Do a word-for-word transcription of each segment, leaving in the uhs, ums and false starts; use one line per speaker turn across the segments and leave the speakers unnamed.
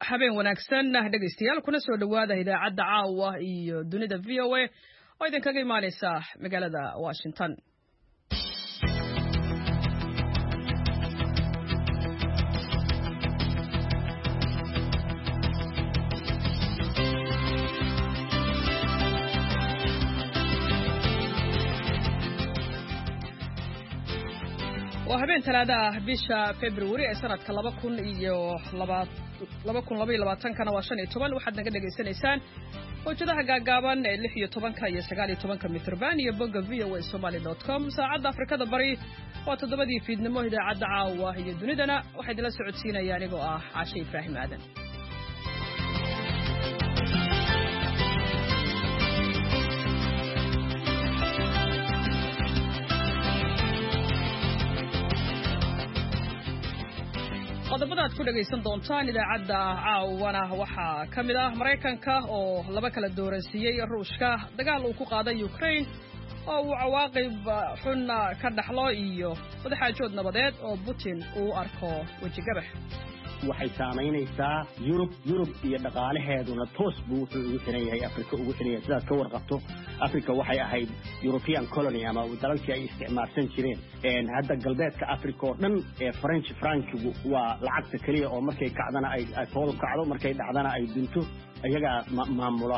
habeen wanaagsan dhegeystayaal kuna soo dhawaada idaacadda caawa iyo dunida V O A oo idinkaga imaaneysa magaalada Washington. waa habeen talaada ah bisha February ee sanadka laba kun iyo labaatan kana waa shan iyo toban waxaad naga dhageysanaysaan hojadaha gaagaaban ee lix iyo toban iyo sagaal iyo toban mitrban iyo bogga v o a somali dot com saacadda Afrikada Bari waa toddobadii fiidnimo idaacadda caawa iyo dunidana waxay idila socodsiinayaan anigoo ah Caashe Ibraahim Aadan. qodobada aad ku dhageysan doontaan idaacadda caawana waxaa ka mid ah Mareykanka oo laba kala dooransiiyay Ruushka dagaal uu ku qaaday Ukraine oo uu cawaaqib xun ka dhaxlo iyo wadaxaajood nabadeed oo Putin uu arko wajigabax
waxay saameynaysaa Yurub Yurub iyo dhaqaalaheeduna toos buu ugu xiran yahay Afrika ugu xiran yahay sidaas ka warqabto Afrika waxay ahayd European colony ama dalalkii ay isticmaalsan jireen een hadda galbeedka Afrika oo dhan ee French franc-gu waa lacagta kaliya oo markay kacdana ay tool kacdo markay dhacdana ay dinto ayaga maamula.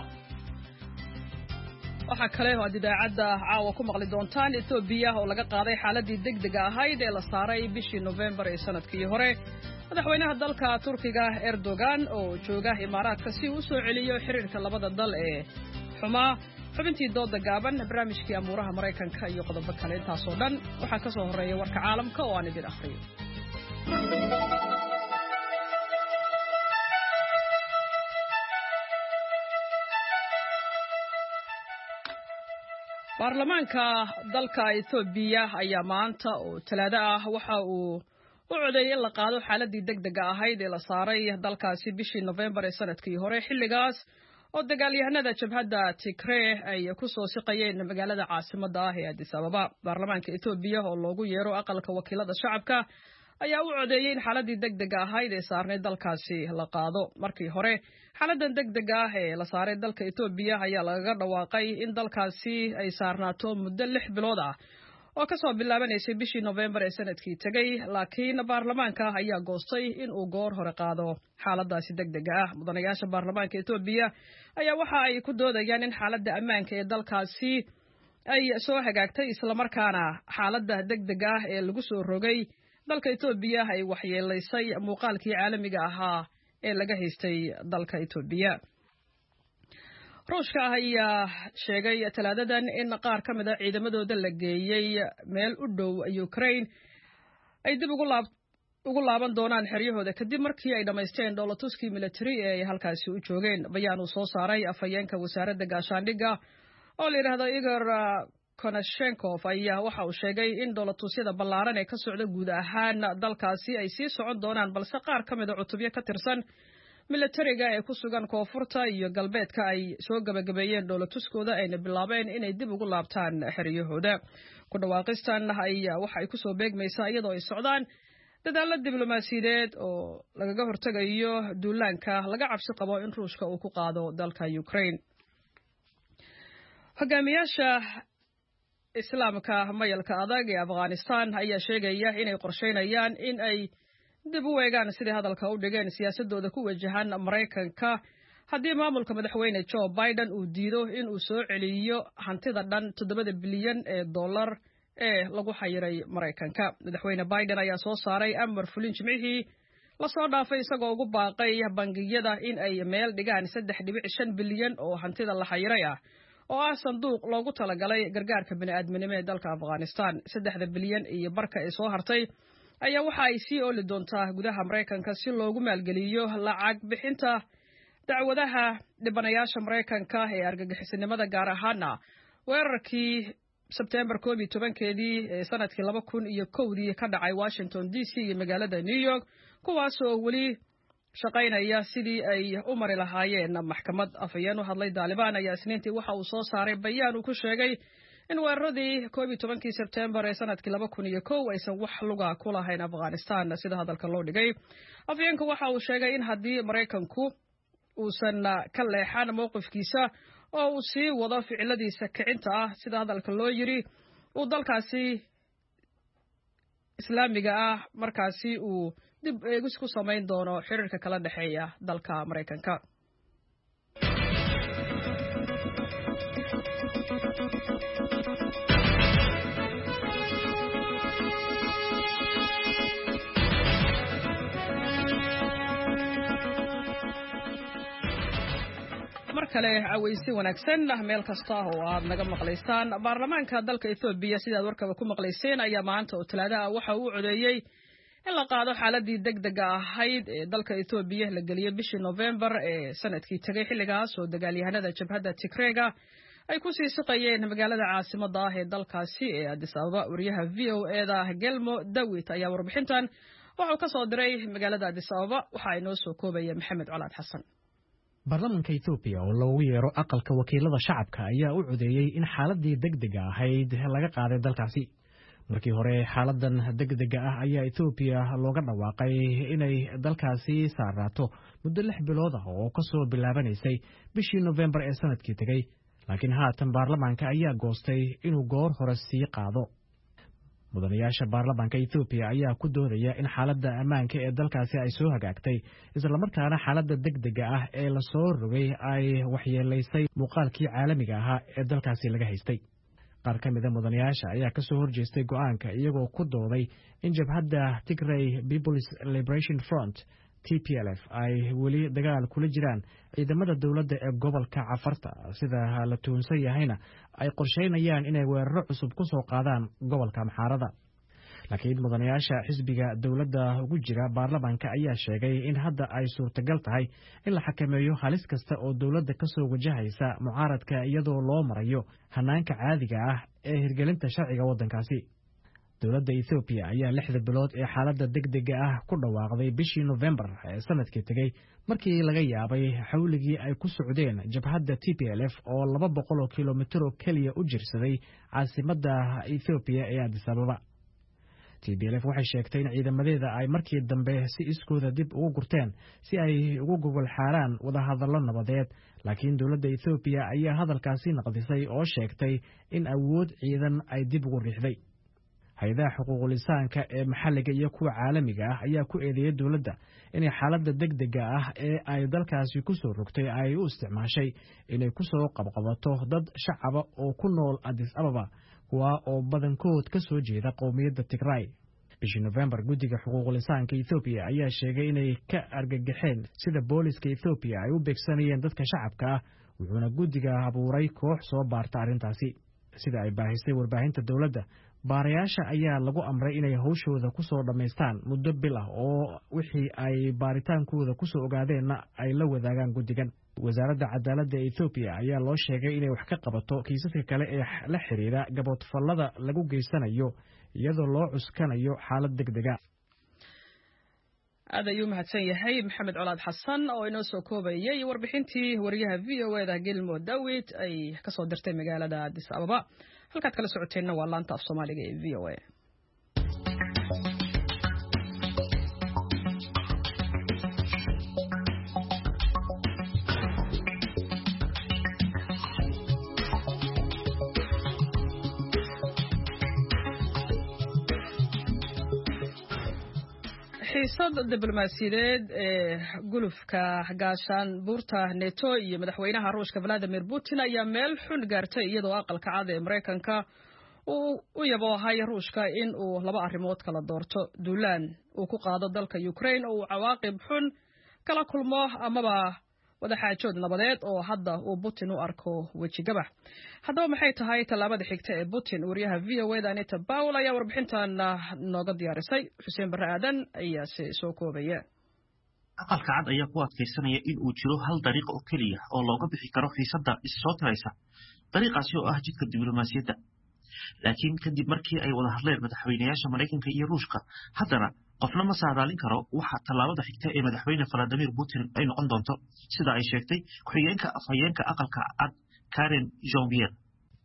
waxa kale oo idaacadda caawa ku maqli doontaan Ethiopia oo laga qaaday xaaladii degdega ahayd ee la saaray bishii November ee sanadkii hore madaxweynaha dalka Turkiga Erdogan oo jooga Imaaraadka si uu soo celiyo xiriirka labada dal ee xuma xubintii dooda gaaban barnaamijkii amuuraha Mareykanka iyo qodobo kale intaas oo dhan waxa ka soo horeeya warka caalamka oo aan idin akhriyo. baarlamaanka dalka Ethiopia ayaa maanta oo talaado ah waxa uu u codeeyay la qaado xaaladii degdega ahayd ee la saaray dalkaasi bishii November ee sanadkii hore xilligaas oo dagaalyahanada jabhadda Tigray ay ku soo siqayeen magaalada caasimadda ah ee Addis Ababa. baarlamaanka Ethiopia oo loogu yeero aqalka wakiilada shacabka ayaa u codeeyay in xaaladii degdega ahayd ee saarnay dalkaasi la qaado. markii hore xaaladan degdega ah ee la saaray dalka Ethiopia ayaa laga dhawaaqay in dalkaasi ay saarnaato muddo lix bilood ah oo ka soo bilaabaneysay bishii November ee sanadkii tagay laakiin baarlamaanka ayaa goostay in uu goor hore qaado xaaladaasi degdega ah. mudanayaasha baarlamaanka Ethiopia ayaa waxa ay ku doodayaan in xaaladda ammaanka ee dalkaasi ay soo hagaagtay isla markaana xaaladda degdega ah ee lagu soo rogay dalka Ethiopia ay waxyeelaysay muuqaalkii caalamiga ahaa ee laga haystay dalka Ethiopia. Ruushka ayaa sheegay talaadadan in qaar ka mid ah ciidamadooda la geeyay meel u dhow Ukraine ay dib ugu laab ugu laaban doonaan xeryahooda kadib markii ay dhameysteen dowlatuskii military ee ay halkaasi u joogeen. bayaan uu soo saaray afhayeenka wasaaradda gaashaandhigga oo la yiraahdo Igor Konashenkov ayaa waxa uu sheegay in dowlatusyada ballaaran ee ka socda guud ahaan dalkaasi ay sii socon doonaan balse qaar ka mid ah cutubyo ka tirsan militariga ee ku sugan koonfurta iyo galbeedka ay soo gabagabeeyeen dowlatuskooda ayna bilaabeen inay dib ugu laabtaan xeryahooda. ku dhawaaqistan ayaa waxa ay ku soo beegmaysaa iyadoo ay socdaan dadaalo diblomaasiyadeed oo lagaga hortagayo duulaanka laga cabsi qabo in Ruushka uu ku qaado dalka Ukraine. hogaamiyaasha islaamka mayalka adag ee Afghanistan ayaa sheegaya inay qorsheynayaan in ay dib u eegaan sidii hadalka u dhigeen siyaasadooda ku wajahan Mareykanka haddii maamulka madaxweyne Joe Biden uu diido in uu soo celiyo hantida dhan toddoba bilyan ee dollar ee lagu xayiray Mareykanka. madaxweyne Biden ayaa soo saaray amar fulin jimcihii la soo dhaafay isagoo ugu baaqay bangiyada in ay meel dhigaan saddex dhibic shan bilyan oo hantida la xayiray ah oo ah sanduuq loogu talagalay gargaarka bini'aadminimo ee dalka Afghanistan. saddexda bilyan iyo barka ee soo hartay ayaa waxa ay sii ooli doontaa gudaha Mareykanka si loogu maalgeliyo lacag bixinta dacwadaha dhibanayaasha Mareykanka ee argagixisanimada gaar ahaan weerarkii September koob iyo tobankeedii ee sanadkii laba kun iyo kowdii ka dhacay Washington D C iyo magaalada New York kuwaas oo weli shaqaynaya sidii ay u mari lahaayeen maxkamad. afhayeen u hadlay Taliban ayaa isniintii waxa uu soo saaray bayaan uu ku sheegay in weeraradii koob iyo tobankii Sebtembar ee sanadkii laba kun iyo kow aysan wax luga ku lahayn Afghanistan sida hadalka loo dhigay. Afyeenku waxa uu sheegay in haddii Mareykanku uusan ka leexan mowqifkiisa oo uu sii wado ficiladiisa kicinta ah sida hadalka loo yiri uu dalkaasi islaamiga ah markaasi uu dib eegis ku samayn doono xiriirka kala dhaxeeya dalka Mareykanka. markale aweysi wanaagsan meel kasta oo aad naga maqlaysaan baarlamaanka dalka Itoobiya sida aad warkaba ku maqlayseen ayaa maanta oo Talaada waxa uu codeeyay in la qaado xaaladii degdega ahayd ee dalka Itoobiya la galiyay bishii November ee sanadkii tagay xilligaas oo dagaalyahanada jabhadda Tigreega ay ku sii shaqeeyeen magaalada caasimadda ah ee dalkaasi ee Addis Ababa. Wariyaha V O A da Gelmo Dawit ayaa warbixintan waxa uu ka soo diray magaalada Addis Ababa waxa ay noo soo koobaya Maxamed Colaad Xasan.
baarlamaanka Itoobiya oo loogu yeero aqalka wakiilada shacabka ayaa u codeeyay in xaaladii degdega ahayd laga qaaday dalkaasi. markii hore xaaladan degdega ah ayaa Itoobiya looga dhawaaqay inay dalkaasi saaraato muddo lix bilood ah oo ka soo bilaabanaysay bishii November ee sanadkii tagay, laakiin haatan baarlamaanka ayaa goostay inuu goor hore sii qaado. mudanayaasha baarlamaanka Itoobiya ayaa ku doodaya in xaaladda ammaanka ee dalkaasi ay soo hagaagtay isla markaana xaaladda degdega ah ee la soo rogay ay waxyeelaysay muuqaalkii caalamiga ahaa ee dalkaasi laga haystay. qaar ka mid ah mudanayaasha ayaa ka soo horjeestay go'aanka iyagoo ku dooday in jabhadda Tigray People's Liberation Front T P L F ay weli dagaal kula jiraan ciidamada dawladda ee gobolka Cafarta sida la tuunsan yahayna ay qorsheynayaan inay weeraro cusub ku soo qaadaan gobolka Amxaarada. laakiin mudanayaasha xisbiga dawladda ugu jira baarlamaanka ayaa sheegay in hadda ay suurtagal tahay in la xakameeyo halis kasta oo dawladda ka soo wajahaysa mucaaradka iyadoo loo marayo hanaanka caadiga ah ee hirgelinta sharciga waddankaasi. dawladda Itoobiya ayaa lixda bilood ee xaaladda degdega ah ku dhawaaqday bishii November ee sanadkii tagay markii laga yaabay xawligii ay ku socdeen jabhadda T P L F oo laba boqol oo kiiloomitir oo kaliya u jirsaday caasimadda Itoobiya ee Addis Ababa. T P L F waxay sheegtay in ciidamadeeda ay markii dambe si iskooda dib ugu gurteen si ay ugu gogol xaaraan wada hadallo nabadeed, laakiin dawladda Itoobiya ayaa hadalkaasi naqdisay oo sheegtay in awood ciidan ay dib ugu riixday. hay'adaha xuquuqul insaanka ee maxalliga iyo kuwa caalamiga ah ayaa ku eedeeyay dawladda inay xaaladda degdega ah ee ay dalkaasi ku soo rogtay ay u isticmaashay inay ku soo qabqabato dad shacaba oo ku nool Addis Ababa kuwa oo badankood ka soo jeeda qowmiyadda Tigray. bishii November guddiga xuquuqul insaanka Itoobiya ayaa sheegay inay ka argagaxeen sida booliska Itoobiya ay u beegsanayeen dadka shacabka ah, wuxuuna guddiga abuuray koox soo baarta arrintaasi. sida ay baahisay warbaahinta dawladda, baarayaasha ayaa lagu amray inay hawshooda ku soo dhammaystaan muddo bil ah oo wixii ay baaritaankooda ku soo ogaadeenna ay la wadaagaan guddigan. wasaaradda cadaaladda ee Itoobiya ayaa loo sheegay inay wax ka qabato kiisaska kale ee la xiriira gaboodfallada lagu geysanayo iyadoo loo cuskanayo xaalad degdega.
aad ayuu mahadsan yahay Maxamed Colaad Xasan oo inoo soo koobayay warbixintii wariyaha V O A da Gelmo Dawit ay ka soo dirtay magaalada Addis Ababa. halkaad kala socoteenna waa laanta af Soomaaliga ee V O A. xiisad diblomaasiyadeed ee gulufka gaashaan buurta NATO iyo madaxweynaha Ruushka Vladimir Putin ayaa meel xun gaartay iyadoo aqalka cad ee Mareykanka uu u yaboohay Ruushka in uu laba arrimood kala doorto: duulaan uu ku qaado dalka Ukraine oo uu cawaaqib xun kala kulmo amaba wadaxaajood nabadeed oo hadda uu Putin u arko weji gabax. haddaba maxay tahay tallaabada xigta ee Putin? wariyaha V O A da Anita Paul ayaa warbixintan nooga diyaarisay. Xuseen Barre Aadan ayaa si soo koobaya.
aqalka cad ayaa ku adkaysanaya in uu jiro hal dariiq oo keliya oo looga bixi karo xiisadda isoo taraysa, dariiqaasi oo ah jidka diblomaasiyadda. laakiin kadib markii ay wada hadleen madaxweynayaasha Mareykanka iyo Ruushka, haddana qofna ma saadaalin karo waxa tallaabada xigta ee madaxweyne Vladimir Putin ay noqon doonto, sida ay sheegtay ku-xigeenka afhayeenka aqalka cad Karen Jean-Pierre.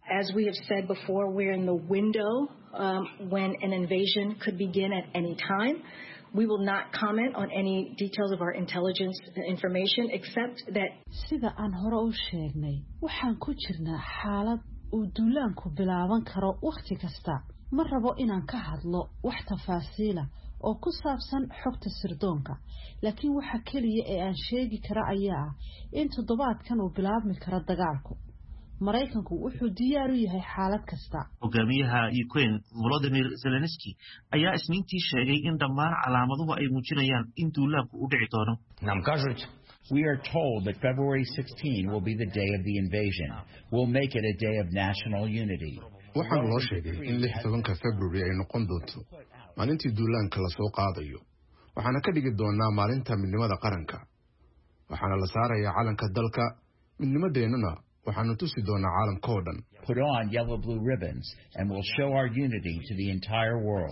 As we have said before, we're in the window um, when an invasion could begin at any time. We will not comment on any details of our intelligence information except that
sida aan hore u sheegnay waxaan ku jirnaa xaalad uu duulaanku bilaaban karo waqti kasta ma rabo inaan ka hadlo wax tafaasiila oo ku saabsan xogta sirdoonka laakiin waxa kaliya ee aan sheegi kara ayaa ah in toddobaadkan uu bilaabmi karo dagaalku Mareykanku wuxuu diyaar u yahay xaalad kasta.
Hogaamiyaha Ukraine Volodymyr Zelensky ayaa isniintii sheegay in dhammaan calaamaduhu ay muujinayaan in duulaanku u dhici doono.
Nam кажуть, we are told that February sixteenth will be the day of the invasion. We'll make it a day of national unity.
Waxaan loo sheegay in lix iyo tobanka February ay noqon doonto maalintii duulaanka la soo qaadayo. Waxaana ka dhigi doonaa maalinta midnimada qaranka. Waxaana la saarayaa calanka dalka midnimadeennuna waxaanu tusi doonaa caalamka oo dhan.
Put on yellow blue ribbons and we'll show our unity to the entire world.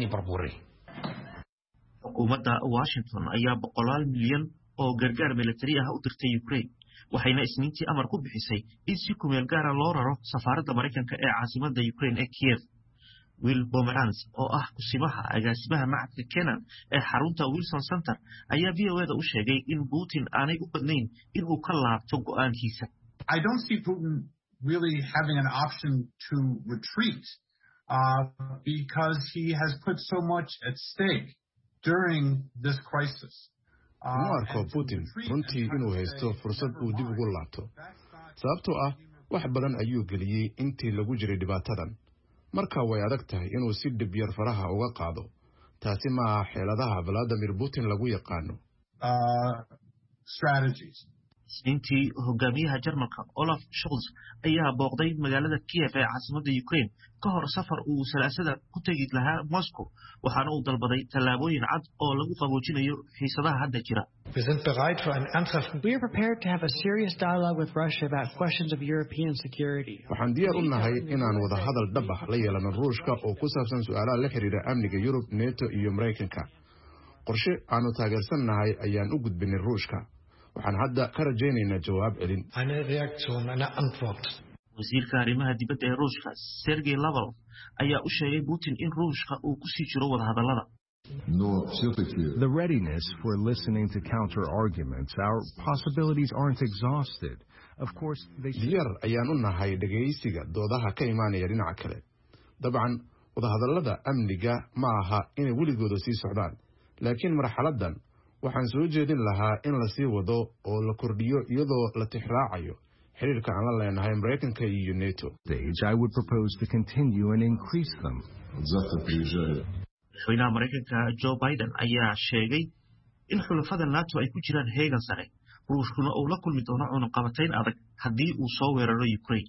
Xukuumadda Washington ayaa boqolaal milyan oo gargaar militari ah u dirtay Ukraine waxayna isniintii amar ku bixisay in si ku meel gaar ah loo raro safaaradda Mareykanka ee caasimadda Ukraine ee Kiev. Will Pomeranz oo ah kusimaha agaasimaha macadka Kennan ee xarunta Wilson Center ayaa V O A da u sheegay in Putin aanay u badnayn in uu ka laabto go'aankiisa.
I don't see Putin really having an option to retreat uh, because he has put so much at stake during this crisis.
Uma arko Putin runtii inuu haysto fursad uu dib ugu laabto. Sababtoo ah wax badan ayuu geliyey intii lagu jiray dhibaatadan. Marka way adag tahay inuu si dhib yar faraha uga qaado. Taasi ma aha xeeladaha Vladimir Putin lagu yaqaano.
Uh, strategies.
Isniintii hogaamiyaha Jarmalka Olaf Scholz ayaa booqday magaalada Kiev ee caasimadda Ukraine ka hor safar uu salaasada ku tagi lahaa Moscow waxaana uu dalbaday tallaabooyin cad oo lagu qaboojinayo xiisadaha hadda jira.
We are prepared to have a serious dialogue with Russia about questions of European security.
Waxaan diyaar u nahay inaan wada hadal dhab ah la yeelano Ruushka oo ku saabsan su'aalaha la xiriira amniga Yurub, NATO iyo Mareykanka. Qorshe aanu taageersanahay ayaan u gudbinay Ruushka. waxaan hadda ka rajaynaynaa jawaab celin.
wasiirka arrimaha dibadda ee Ruushka Sergey Lavrov ayaa u sheegay Putin in Ruushka uu ku sii jiro wada hadallada.
The readiness for listening to counter arguments, our possibilities aren't exhausted. Of course, they
diyaar ayaan u nahay dhageysiga doodaha ka imaanaya dhinaca kale. Dabcan wada hadallada amniga ma aha inay weligooda sii socdaan, laakiin marxaladan waxaan soo jeedin lahaa in la sii wado oo la kordhiyo iyadoo la tixraacayo xiriirka aan la leenahay Mareykanka iyo NATO.
I would propose to continue and increase them.
Madaxweynaha Mareykanka Joe Biden ayaa sheegay in xulafada NATO ay ku jiraan heegan sare, Ruushkuna uu la kulmi doono cunaqabatayn adag haddii uu soo weeraro Ukraine.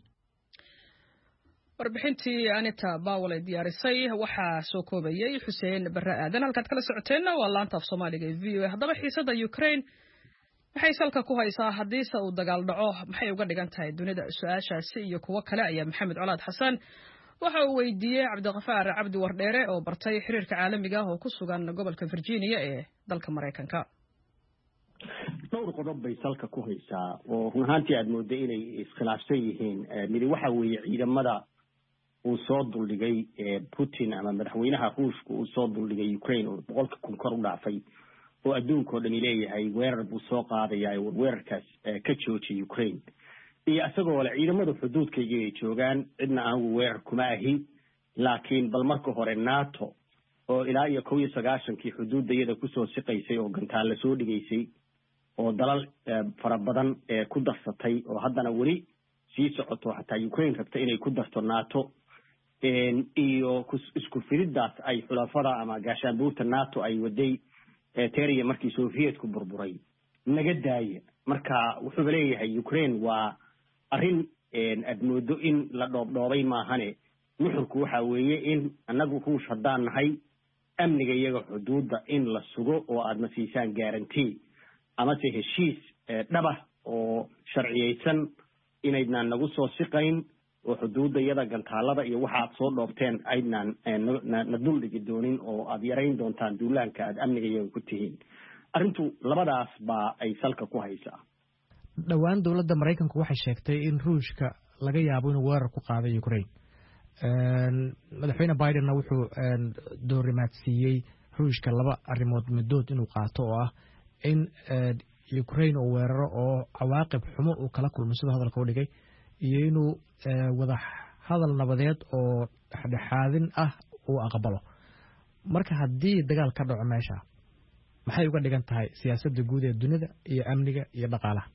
warbixintii Anita Bawle diyaarisay waxaa soo koobayay Xuseen Barre Aadan halkaad kala socoteena waa laanta af Soomaaliga ee V O A. haddaba xiisada Ukraine maxay salka ku haysaa haddii uu dagaal dhaco maxay uga dhigan tahay dunida? su'aashaasi iyo kuwa kale ayaa Maxamed Colaad Xasan waxa uu weydiiyey Cabdiqafaar Cabdi Wardheere oo bartay xiriirka caalamiga ah oo ku sugan gobolka Virginia ee dalka Mareykanka.
dhowr qodob bay salka ku haysaa oo run ahaantii aad mooday inay iskhilaafsan yihiin. mid waxa weeye ciidamada uu soo duldhigay Putin ama madaxweynaha Ruushka uu soo duldhigay Ukraine oo boqolka kun kor u dhaafay oo adduunka oo dhan leeyahay weerar buu soo qaadayaa oo weerarkaas ka joojiyay Ukraine. iyo asagoo la ciidamada xuduudkayga ay joogaan cidna aan weerar kuma ahi, laakiin bal marka hore NATO oo ilaa iyo kow iyo sagaashankii xuduudayada ku soo siqaysay oo gantaal la soo dhigaysay oo dalal fara badan ku darsatay oo haddana weli sii socoto hataa Ukraine rabta inay ku darto NATO iyo isku fididaas ay xulafada ama gaashaanbuurta NATO ay waday teeriya markii Sovietku burburay naga daaya. marka wuxuu leeyahay Ukraine waa arrin admoodo in la dhoobdhoobay maahane nuxurku waxa weeye in anagu Ruush haddaan nahay amniga iyaga xuduudda in la sugo oo aad ma siisaan guarantee ama se heshiis dhaba oo sharciyeysan inaydnaan nagu soo siqayn oo xuduudda iyada gantaalada iyo waxa aad soo dhoobteen aydnaan na duldhigi doonin oo aad yarayn doontaan duulaanka aad amniga iyaga ku tihiin. arrintu labadaas baa ay salka ku haysaa.
dhowaan dowladda Mareykanku waxay sheegtay in Ruushka laga yaabo inuu weerar ku qaaday Ukraine madaxweyne Biden wuxuu doorimaadsiiyey ruushka laba arrimood midood inuu qaato oo ah in Ukraine uu weeraro oo cawaaqib xumo uu kala kulmo sida hadalka u dhigay iyo inuu wada hadal nabadeed oo dhexdhexaadin ah uu aqbalo marka haddii dagaal ka dhaco meesha maxay uga dhigan tahay siyaasadda guud ee dunida iyo amniga iyo dhaqaalaha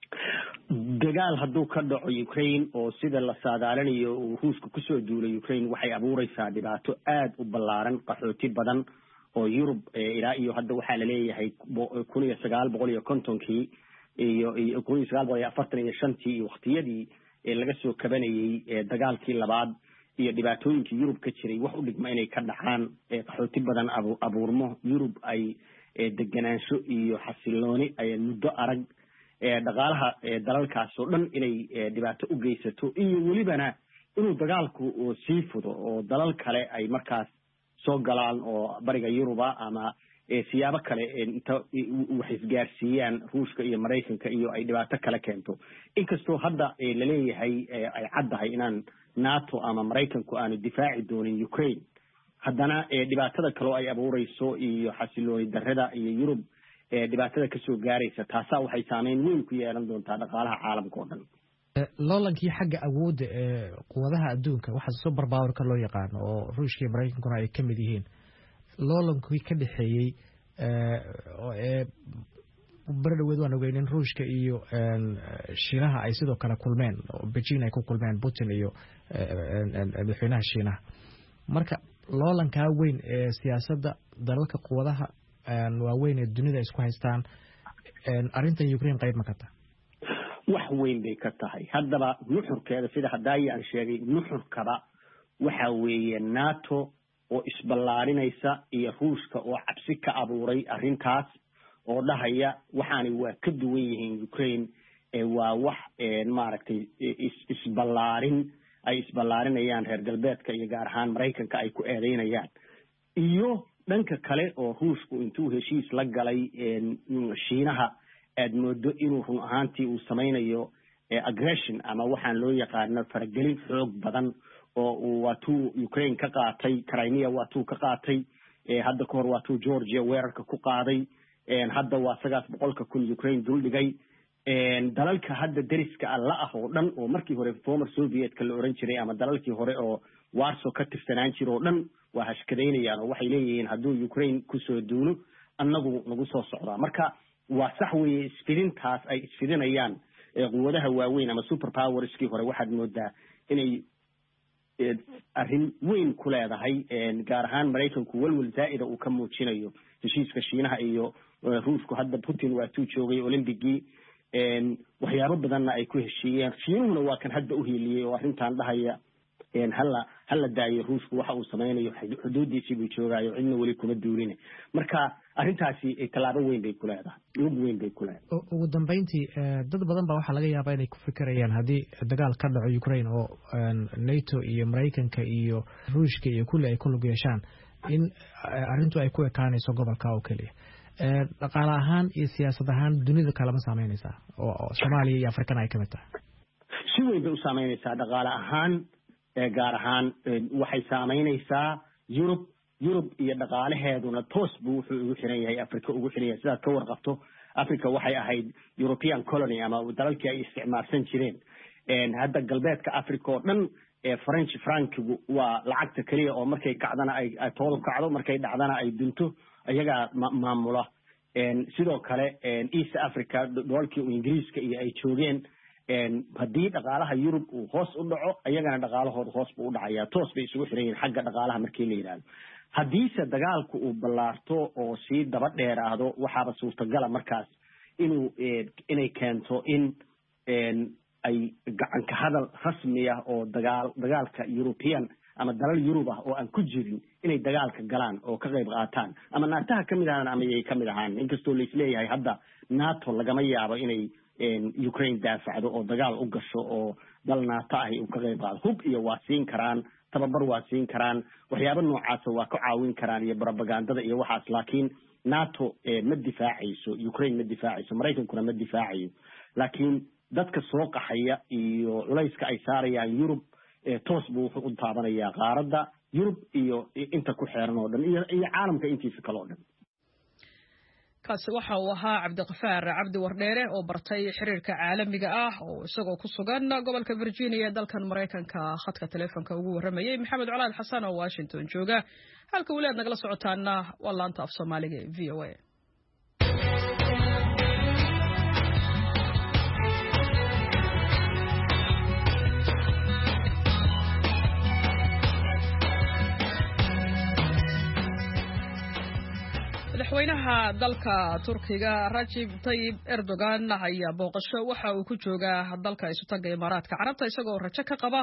dagaal hadduu ka dhaco Ukraine oo sida la saadaalinayo uu Ruushka ku soo duulay Ukraine waxay abuuraysaa dhibaato aad u ballaaran qaxooti badan oo Yurub ilaa iyo hadda waxaa la leeyahay kun iyo sagaal boqol iyo kontonkii iyo kun iyo sagaal boqol iyo afartan iyo shantii iyo waqtiyadii laga soo kabanayay dagaalkii labaad iyo dhibaatooyinkii Yurub ka jiray wax u dhigma inay ka dhacaan qaxooti badan abuurmo Yurub ay deganaansho iyo xasilooni ay muddo arag dhaqaalaha dalalkaas oo dhan inay dhibaato u geysato iyo welibana inuu dagaalku sii fudo oo dalal kale ay markaas soo galaan oo bariga Yuruba ama siyaabo kale inta wax isgaarsiiyaan Ruushka iyo Mareykanka iyo ay dhibaato kale keento inkastoo hadda la leeyahay ay caddahay inaan NATO ama Mareykanku aanu difaaci doonin Ukraine haddana dhibaatada kale ay abuurayso iyo xasilooni darrada iyo Yurub dhibaatada ka soo gaaraysa taasa waxay saameyn weyn ku yeelan doontaa dhaqaalaha caalamka oo dhan
loolankii xagga awoodda ee quwadaha adduunka waxa super power-ka loo yaqaan oo Ruushka iyo Mareykankuna ay ka mid yihiin loolankii ka dhaxeeyay ee bardhaweed waan ogeynin Ruushka iyo Shiinaha ay sidoo kale kulmeen oo Beijing ay ku kulmeen Putin iyo madaxweynaha Shiinaha marka loolanka weyn ee siyaasadda dalalka quwadaha waaweyn ee dunida isku haystaan arrintan Ukraine qayb ma ka tahay
wax weyn bay ka tahay haddaba nuxurkeeda sida haddaay aan sheegay nuxurkaba waxa weeye NATO oo isballaarinaysa iyo Ruushka oo cabsi ka abuuray arrintaas oo dhahaya waxaanay waa ka duwan yihiin Ukraine ee waa wax maaragtay isballaarin ay isballaarinayaan reer galbeedka iyo gaar ahaan Mareykanka ay ku eedeynayaan iyo dhanka kale oo Ruushku intuu heshiis la galay Shiinaha aad moodo inuu run ahaantii uu samaynayo aggression ama waxaan loo yaqaano faragelin xoog badan oo uu waatuu Ukraine ka qaatay Crimea waatuu ka qaatay hadda ka hor waatuu Georgia weerarka ku qaaday hadda waa sagaal boqolka kun Ukraine dul dhigay dalalka hadda deriska alla ah oo dhan oo markii hore former Soviet-ka la oran jiray ama dalalkii hore oo Warsaw ka tirsanaan jiray oo dhan waa hashkadeynayaan oo waxay leeyihiin hadduu Ukraine ku soo duulo annagu nagu soo socdaa marka waa sax weeye isfidintaas ay isfidinayaan quwadaha waaweyn ama super powerskii hore waxaad moodaa inay arrin weyn ku leedahay gaar ahaan Mareykanku walwal zaa'ida uu ka muujinayo heshiiska Shiinaha iyo Ruushku hadda Putin waa tuu joogay Olympigii waxyaabo badanna ay ku heshiiyeen Shiinuhuna waa kan hadda u hiiliyey oo arrintan dhahaya halla halla daayo Ruushku waxa uu samaynayo xuduudiisii buu joogaayo cidna weli kuma duulin marka arrintaasi talaabo weyn bay ku leedahay ugu weyn bay ku leedahay
ugu dambeyntii dad badan baa waxa laga yaabaa inay ku fikirayaan haddii dagaal ka dhaco Ukraine oo NATO iyo Mareykanka iyo Ruushka iyo kulli ay ku lug yeeshaan in arrintu ay ku ekaanayso gobolka oo kaliya dhaqaale ahaan iyo siyaasad ahaan dunida kale ma saameynaysaa oo Soomaaliya iyo Afrikana ay ka mid tahay
si weyn bay u saameynaysaa dhaqaale ahaan gaar ahaan waxay saameynaysaa Yurub Yurub iyo dhaqaalaheeduna toos buu wuxuu ugu xiran yahay Afrika ugu xiran yahay sidaad ka warqabto Afrika waxay ahayd European colony ama dalalkii ay isticmaalsan jireen hadda galbeedka Afrika oo dhan French frankigu waa lacagta kaliya oo markay kacdana ay toolu kacdo markay dhacdana ay dunto ayaga maamula sidoo kale East Africa dalalkii Ingiriiska iyo ay joogeen haddii dhaqaalaha Yurub uu hoos u dhaco ayagana dhaqaalahooda hoos buu u dhacayaa toos bay isugu xiran yihiin xagga dhaqaalaha markii la yiraahdo haddiise dagaalku uu ballaarto oo sii daba dheeraado waxaaba suurtagala markaas inuu inay keento in ay gacan ka hadal rasmi ah oo dagaal dagaalka European ama dalal Yurub ah oo aan ku jirin inay dagaalka galaan oo ka qayb qaataan ama naataha kamid ahaan ama ay kamid ahaan inkastoo la isleeyahay hadda NATO lagama yaabo inay Ukraine daafacdo oo dagaal u gasho oo dal NATO ah uu ka qayb qaado hub iyo waa siin karaan tababar waa siin karaan waxyaabo noocaas waa ka caawin karaan iyo propagandada iyo waxaas laakiin NATO ma difaacayso Ukraine ma difaacayso Mareykankuna ma difaacayo laakiin dadka soo qaxaya iyo culayska ay saarayaan yurub toos buu wuxuu u taabanayaa qaaradda yurub iyo inta ku xeeran oo dhan iyo caalamka intiisa kale oo dhan.
kaasi waxa uu ahaa cabdiqafaar cabdi wardheere oo bartay xiriirka caalamiga ah oo isagoo ku sugan gobolka Virginia ee dalkan Mareykanka khadka telefoonka ugu waramayay Maxamed Colaad Xasan oo Washington jooga halka walaad nagala socotaana waa laanta af Soomaaliga ee V O A. madaxweynaha dalka Turkiga Recep Tayyip Erdogan ayaa booqasho waxa uu ku joogaa dalka Isutaga Imaaraadka Carabta isagoo rajo ka qaba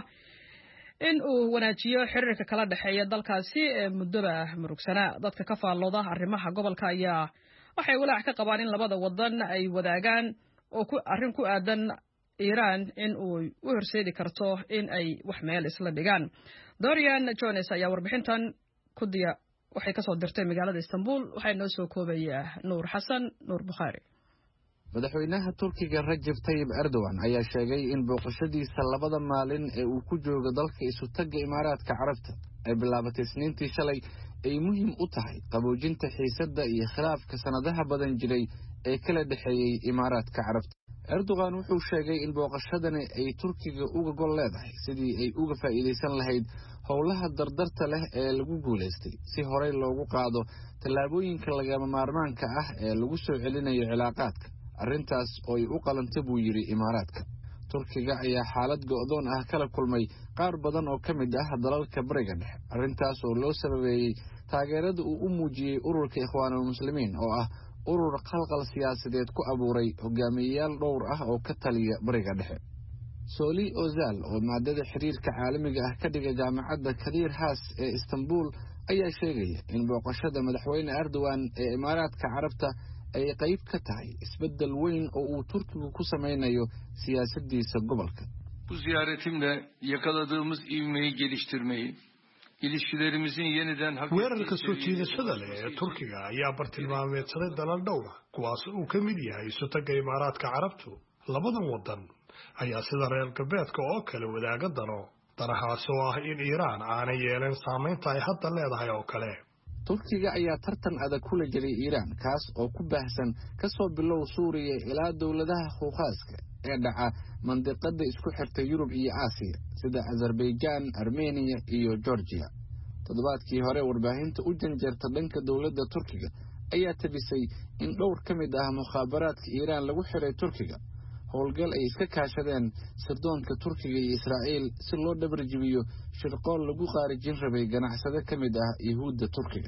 in uu wanaajiyo xiriirka kala dhaxeeya dalkaasi ee muddada murugsana. dadka ka faallooda arrimaha gobolka ayaa waxay walaac ka qabaan in labada wadan ay wadaagaan oo ku arrin ku aadan Iran in uu u horseedi karto in ay wax meel isla dhigaan. Dorian Jones ayaa warbixintan ku diya waxay ka soo dirtay magaalada Istanbul waxay noo soo koobayaa Nuur Xasan Nuur Bukhari.
madaxweynaha Turkiga Recep Tayyip Erdogan ayaa sheegay in booqashadiisa labada maalin ee uu ku joogo dalka Isutaga Imaaraadka Carabta ay bilaabatay Isniintii shalay ay muhiim u tahay qaboojinta xiisadda iyo khilaafka sanadaha badan jiray ee kala dhaxeeyay Imaaraadka Carabta. Erdogan wuxuu sheegay in booqashadani ay Turkiga uga gol leedahay sidii ay uga faa'iideysan lahayd howlaha dardarta leh ee lagu guuleystay si horey loogu qaado tallaabooyinka lagama maarmaanka ah ee lagu soo celinayo cilaaqaadka arrintaas oo ay u qalantay buu yiri Imaaraadka. Turkiga ayaa xaalad go'doon ah kala kulmay qaar badan oo ka mid ah dalalka bariga dhexe arrintaas oo loo sababeeyay taageerada uu u muujiyay ururka Ikhwaanul Muslimiin oo ah urur qalqal siyaasadeed ku abuuray hogaamiyayaal dhowr ah oo ka taliya bariga dhexe. Soli Ozal oo maadada xiriirka caalamiga ah ka dhigay jaamacadda Kadir Has ee Istanbul ayaa sheegaya in booqashada madaxweyne Erdogan ee Imaaraadka Carabta ay qayb ka tahay isbedel weyn oo uu Turkigu ku sameynayo siyaasaddiisa gobolka.
Bu ziyaretimle yakaladığımız ivmeyi geliştirmeyi ilişkilerimizin yeniden
weerarka soo jiidashada leh ee Turkiga ayaa bartilmaameedsaday dalal dhowr ah kuwaas uu ka mid yahay Isutaga Imaaraadka Carabtu. labadan wadan ayaa sida reer galbeedka oo kale wadaaga dano danahaas oo ah in Iran aanay yeelan saameynta ay hadda leedahay oo kale.
Turkiga ayaa tartan adag kula jiray Iran kaas oo ku baahsan ka soo bilow Suuriya ilaa dawladaha Khawaaska ee dhaca mandiqada isku xirta Yurub iyo Aasiya sida Azerbaijan, Armenia iyo Georgia. toddobaadkii hore warbaahinta u janjeerta dhanka dawladda Turkiga ayaa tabisay in dhowr ka mid ah mukhaabaraadka Iran lagu xiray Turkiga howlgal ay iska kaashadeen sirdoonka Turkiga iyo Israa'iil si loo dhabarjibiyo shirqool lagu qaarijin rabay ganacsade ka mid ah Yahuudda Turkiga.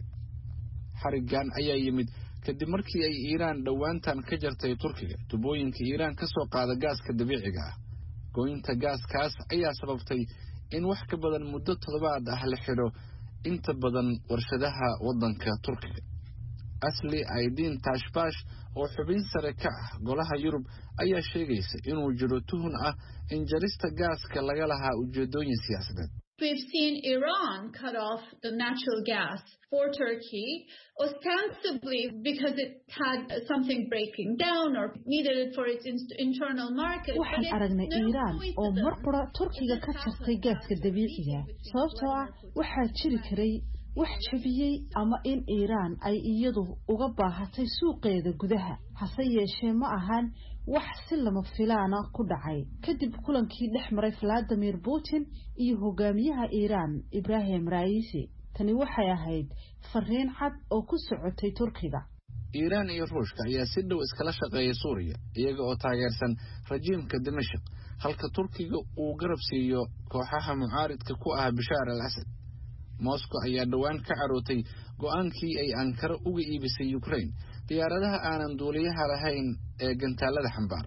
xarigan ayaa yimid kadib markii ay Iran dhawaantan ka jartay Turkiga tubooyinka Iran ka soo qaada gaaska dabiiciga ah. gooynta gaaskaas ayaa sababtay in wax ka badan muddo toddobaad ah la xiro inta badan warshadaha wadanka Turkiga. Asli Aydin Tashbash oo xubin sare ka ah golaha Yurub ayaa sheegaysa inuu jiro tuhun ah in jarista gaaska laga lahaa ujeedooyin siyaasadeed.
We've seen Iran cut off the natural gas for Turkey, ostensibly because it had something breaking down or needed it for its internal market.
waxaan aragnay Iran oo mar qura Turkiga ka jartay gaaska dabiiciga sababtoo ah waxaa jiri karay wax jabiyay ama in Iran ay iyadu uga baahatay suuqeeda gudaha hase yeeshee ma ahan wax si lama filaana ku dhacay kadib kulankii dhexmaray Vladimir Putin iyo hogaamiyaha Iran Ibrahim Raisi. tani waxay ahayd fariin cad oo ku socotay Turkiga.
Iran iyo Ruushka ayaa si dhow iskala shaqeeyay Suuriya iyaga oo taageersan rajiimka Dimashq halka Turkiga uu garab siiyo kooxaha mucaaridka ku ah Bashar al-Assad. Moscow ayaa dhawaan ka carootay go'aankii ay Ankara uga iibisay Ukraine diyaaradaha aanan duuliyaha lahayn ee gantaalada xambaara.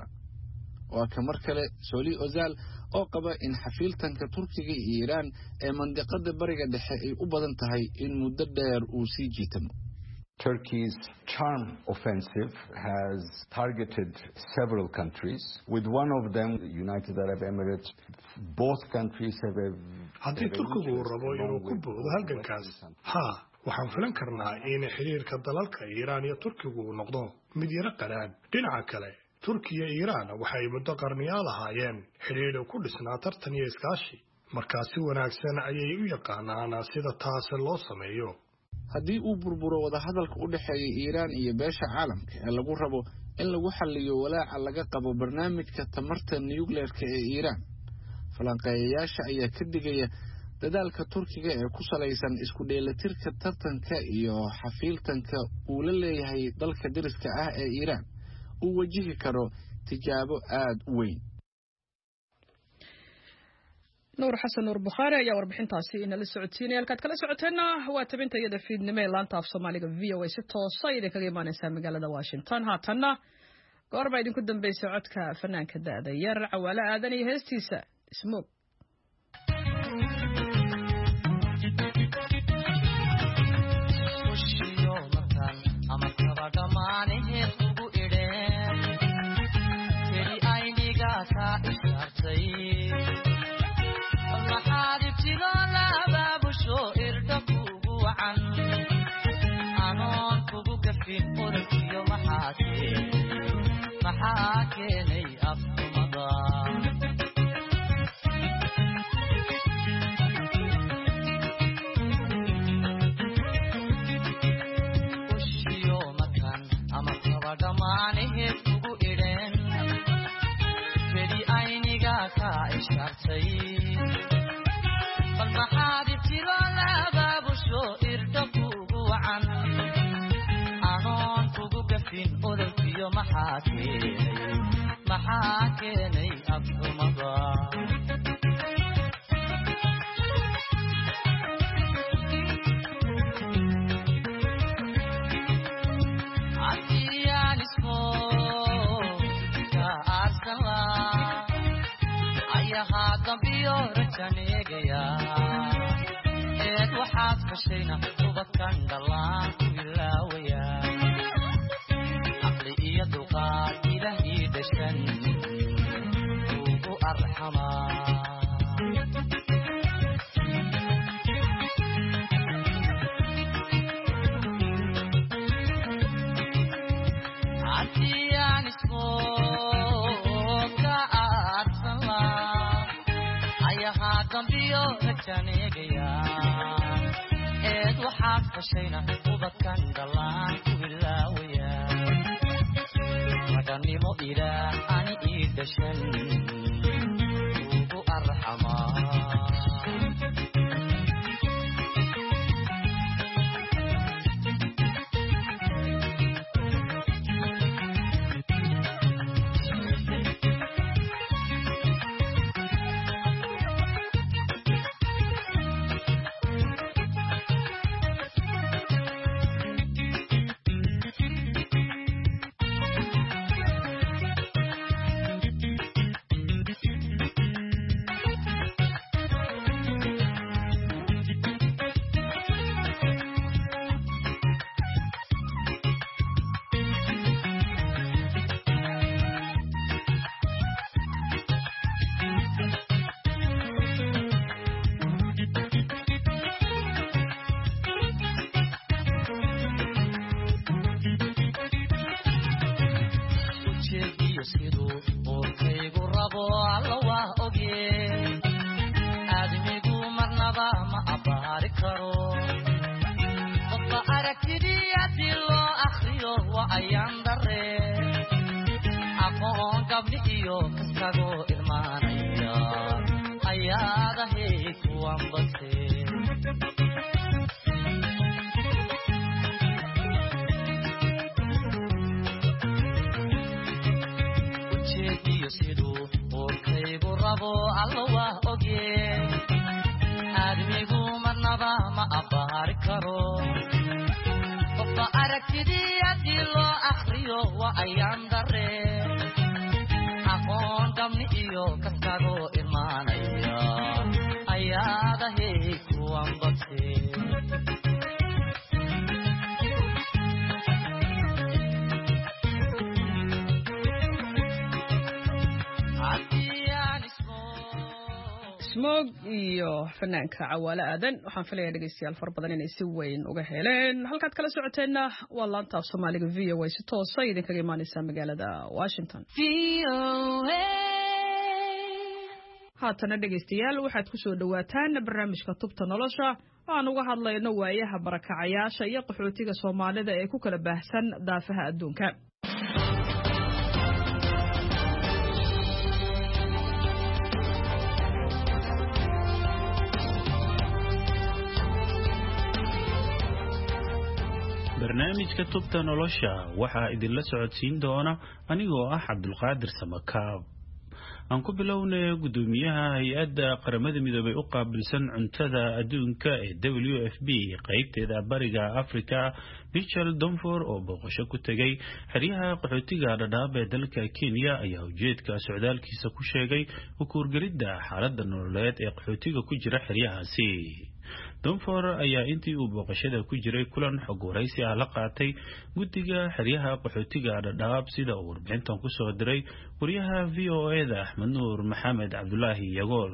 waa ka mar kale Soli Ozal oo qaba in xafiiltanka Turkiga iyo Iran ee mandiqada bariga dhexe ay u badan tahay in muddo dheer uu sii jiitamo.
Turkey's charm offensive has targeted several countries, with one of them, the United Arab Emirates. Both countries have a...
haddii Turkigu uu rabo inuu ku boodo halgankaas ha waxaan filan karnaa in xiriirka dalalka Iran iyo Turkigu uu noqdo mid yara qalaad. dhinaca kale turkiya iyo iiraan waxay muddo qarniyaal ahaayeen xidhiidh ku dhisnaa tartan iyo iskaashi markaa si wanaagsan ayay u yaqaanaan sida taasi loo sameeyo.
haddii uu burburo wadahadalka u dhexeeya iiraan iyo beesha caalamka ee lagu rabo in lagu xalliyo walaaca laga qabo barnaamijka tamarta nuclearka ee iiraan, falanqeeyayaasha ayaa ka digaya dadaalka turkiga ee ku salaysan isku dheelatirka tartanka iyo xafiiltanka uu la leeyahay dalka dariska ah ee iiraan uu wajihi karo tijaabo aad u weyn.
nuur xasan nuur bukhaari ayaa warbixintaasi inala socodsiinaya. halkaad kala socoteena waa tabinta iyada fiidnimo ee laanta af soomaaliga v o a si toosa idinkaga imaaneysaa magaalada washington. haatanna goor baa idinku dambeysay codka fanaanka da'da yar Cawaale Aadan iyo heestiisa Ismoog. moog iyo fanaanka cawaale aadan waxaan filayaa dhegeystayaal fara badan inay si weyn uga heleen halkaad kala socoteenna waa laanta Soomaaliga V O A si toos ah idinkaga imaanaysa magaalada Washington V O A haatana dhegeystayaal waxaad ku soo dhawaataan barnaamijka tubta nolosha aan uga hadlayno waayaha barakacayaasha iyo qaxootiga Soomaalida ee ku kala baahsan daafaha adduunka
barnaamijka tubta nolosha waxaa idinla socodsiin doona anigoo ah Cabdulqaadir Samakaab aan ku bilownay gudoomiyaha hay'adda qaramada midoobay u qaabilsan cuntada adduunka ee W F P qaybteeda bariga Afrika Michael Donfor oo booqasho ku tagay xeryaha qaxootiga Dadaab ee dalka Kenya ayaa ujeedka socdaalkiisa ku sheegay u kuurgelidda xaaladda nololeed ee qaxootiga ku jira xeryahaasi Donfor ayaa intii uu booqashada ku jiray kulan xog waraysi ah la qaatay guddiga xeryaha qaxootiga Dadaab sida uu warbixintan ku soo diray wariyaha V O A da Axmed Nuur Maxamed Cabdullaahi Yagool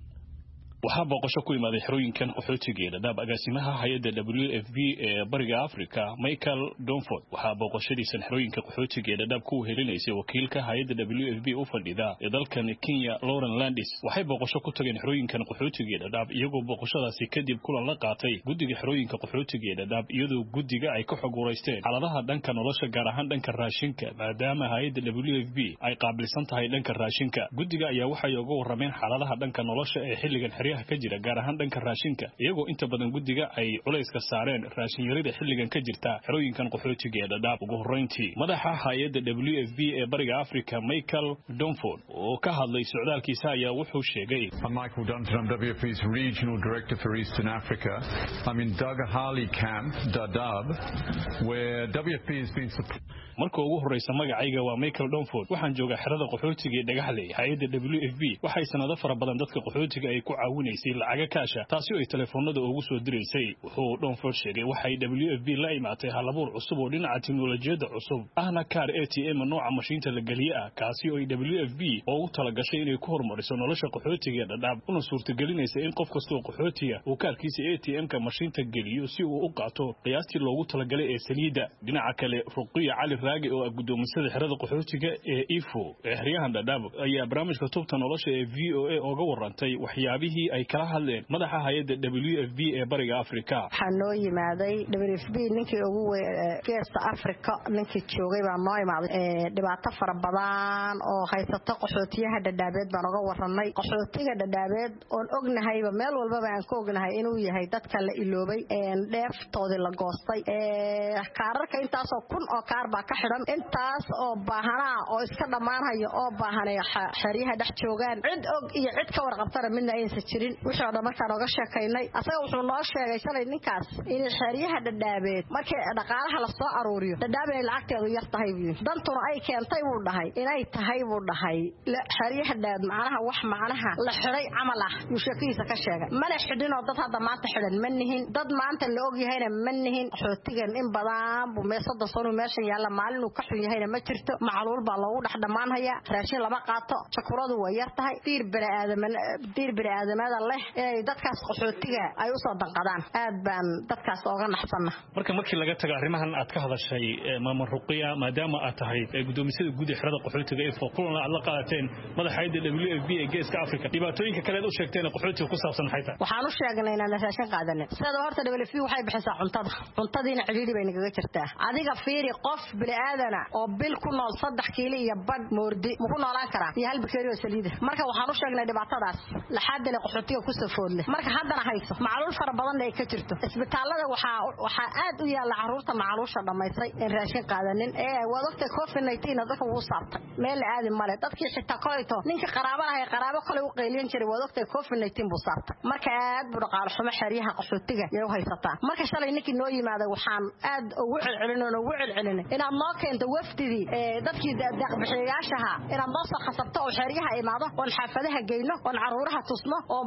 waxaa booqasho ku imaaday xerooyinkan qaxootiga Dadaab agaasimaha hay'adda W F P ee bariga Afrika Michael Donfor waxaa booqashadiisan xerooyinka qaxootiga Dadaab ku helinaysay wakiilka hay'adda W F P u fadhida ee dalkan Kenya Lauren Landis waxay booqasho ku tageen xerooyinkan qaxootiga Dadaab iyagoo booqashadaasi kadib kulan la qaatay guddiga xerooyinka qaxootiga Dadaab iyadoo guddiga ay ka xog wareysteen xaaladaha dhanka nolosha gaar ahaan dhanka raashinka maadaama hay'adda W F P ay qaabilsan tahay dhanka raashinka guddiga ayaa waxay uga warrameen xaaladaha dhanka nolosha ee xilligan ka jira gaar ahaan dhanka raashinka iyagoo inta badan guddiga ay culayska saareen raashin yarida xilligan ka jirta xerooyinkan qaxootiga ee Dadaab ugu horreyntii madaxa hay'adda W F P ee bariga Afrika Michael Donfor oo ka hadlay socdaalkiisa ayaa wuxuu sheegay
Michael Dunton, I'm W F P's Regional Director for Eastern Africa. I'm in Dagahali Camp, Dadaab, where W F P has been
marka ugu horeysa magacayga waa Michael Donfor waxaan joogaa xerada qaxootiga ee Dhagaxley hay'adda W F P waxay sanado fara badan dadka qaxootiga ay ku caawinaysay lacag kaasha taasi oo ay telefoonada ugu soo direysay wuxuu Donfor sheegay waxay W F P la imaatay halabuur cusub oo dhinaca tiknoolajiyada cusub ahna kaar A T M nooca mashiinta la galiyo ah kaasi oo W F P oo u talagashay inay ku horumariso nolosha qaxootiga Dadaab una suurtagelinaysa in qof kasta oo qaxootiga uu kaarkiisa A T M-ka mashiinta galiyo si uu u qaato qiyaastii loogu talagalay ee saliida dhinaca kale Ruqiya Cali raagi oo gudoomisada xerada qaxootiga ee Ifo ee xeryahan Dadaab ayaa barnaamijka tubta nolosha ee V O A uga warantay waxyaabihii ay kala hadleen madaxa hay'adda W F P ee bariga Afrika
waxaa noo yimaaday W F P ninkii ugu geesta Afrika ninkii joogay baa noo yimaaday ee dhibaato fara badan oo haysato qaxootiyaha Dadaabeed baan uga warramay qaxootiga Dadaabeed oo ognahayba meel walba aan ku ognahay inuu yahay dadka la iloobay ee dheeftoodii la goostay ee kaararka intaas oo kun oo kaar baa ka xiran intaas oo baahana oo iska dhamaanayo oo baahanay xeryaha dhex joogaan cid og iyo cid ka warqabtana midna aysan jirin wixii oo markaan uga sheekaynay asaga wuxuu noo sheegay shalay ninkaas in xeryaha Dadaabeed markii dhaqaalaha la soo aruuriyo Dadaab ay lacagteedu yar tahay dantuna ay keentay buu dhahay inay tahay buu dhahay xeryaha Dadaab macnaha wax macnaha la xiray amal ah uu sheekaysa ka sheegay mana xidhin oo dad hadda maanta xidhan ma nihin dad maanta la og yahayna ma nihin xootigan in badan buu meesada soo meesha yaala maalin uu ka xun yahayna ma jirto macluul baa loogu dhex dhamaanaya raashin lama qaato shakuradu way yar tahay diir bini'aadamada diir bini'aadamada leh ee dadkaas qaxootiga ay u soo danqadaan aad baan dadkaas uga naxsanna
marka markii laga tago arrimahan aad ka hadashay maama Ruqiya maadaama aad tahay gudoomisada guud ee xerada qaxootiga ee Fooqulna aad la qaadateen madaxayda W F P ee geeska Afrika dhibaatooyinka kale u sheegteen qaxootiga ku saabsan hayta
waxaan u sheegnay inaan raashin qaadanay sida horta W F P waxay bixisaa cuntada cuntadiina ciriiri bay naga jirtaa adiga fiiri qof bini'aadana oo bil ku nool saddex kiilo iyo bad moordi ma ku noolaan karaa iyo hal bakeeri oo saliid marka waxaan u sheegnay dhibaatadaas la xadale qaxootiga ku safoodle marka haddana hayso macluul fara badan ay ka jirto isbitaalada waxa waxa aad u yaala caruurta macluusha dhamaysay in raashin qaadanin ee wadagta COVID nineteen dadka ugu saabtay meel aadi male dadkii xitaa kolayto ninka qaraabada ay qaraabo kale u qeylin jiray wadagta COVID nineteen buu saabtay marka aad buu dhaqaale xumo xeryaha qaxootiga ay u haysataa marka shalay ninkii noo yimaaday waxaan aad ugu celcelinay ugu celcelinay inaad noo keento wafdidii ee dadkii deeq bixiyaashaha inaad noo soo khasabto oo xeryaha imaado oo xaafadaha geeyno oo caruuraha tusno oo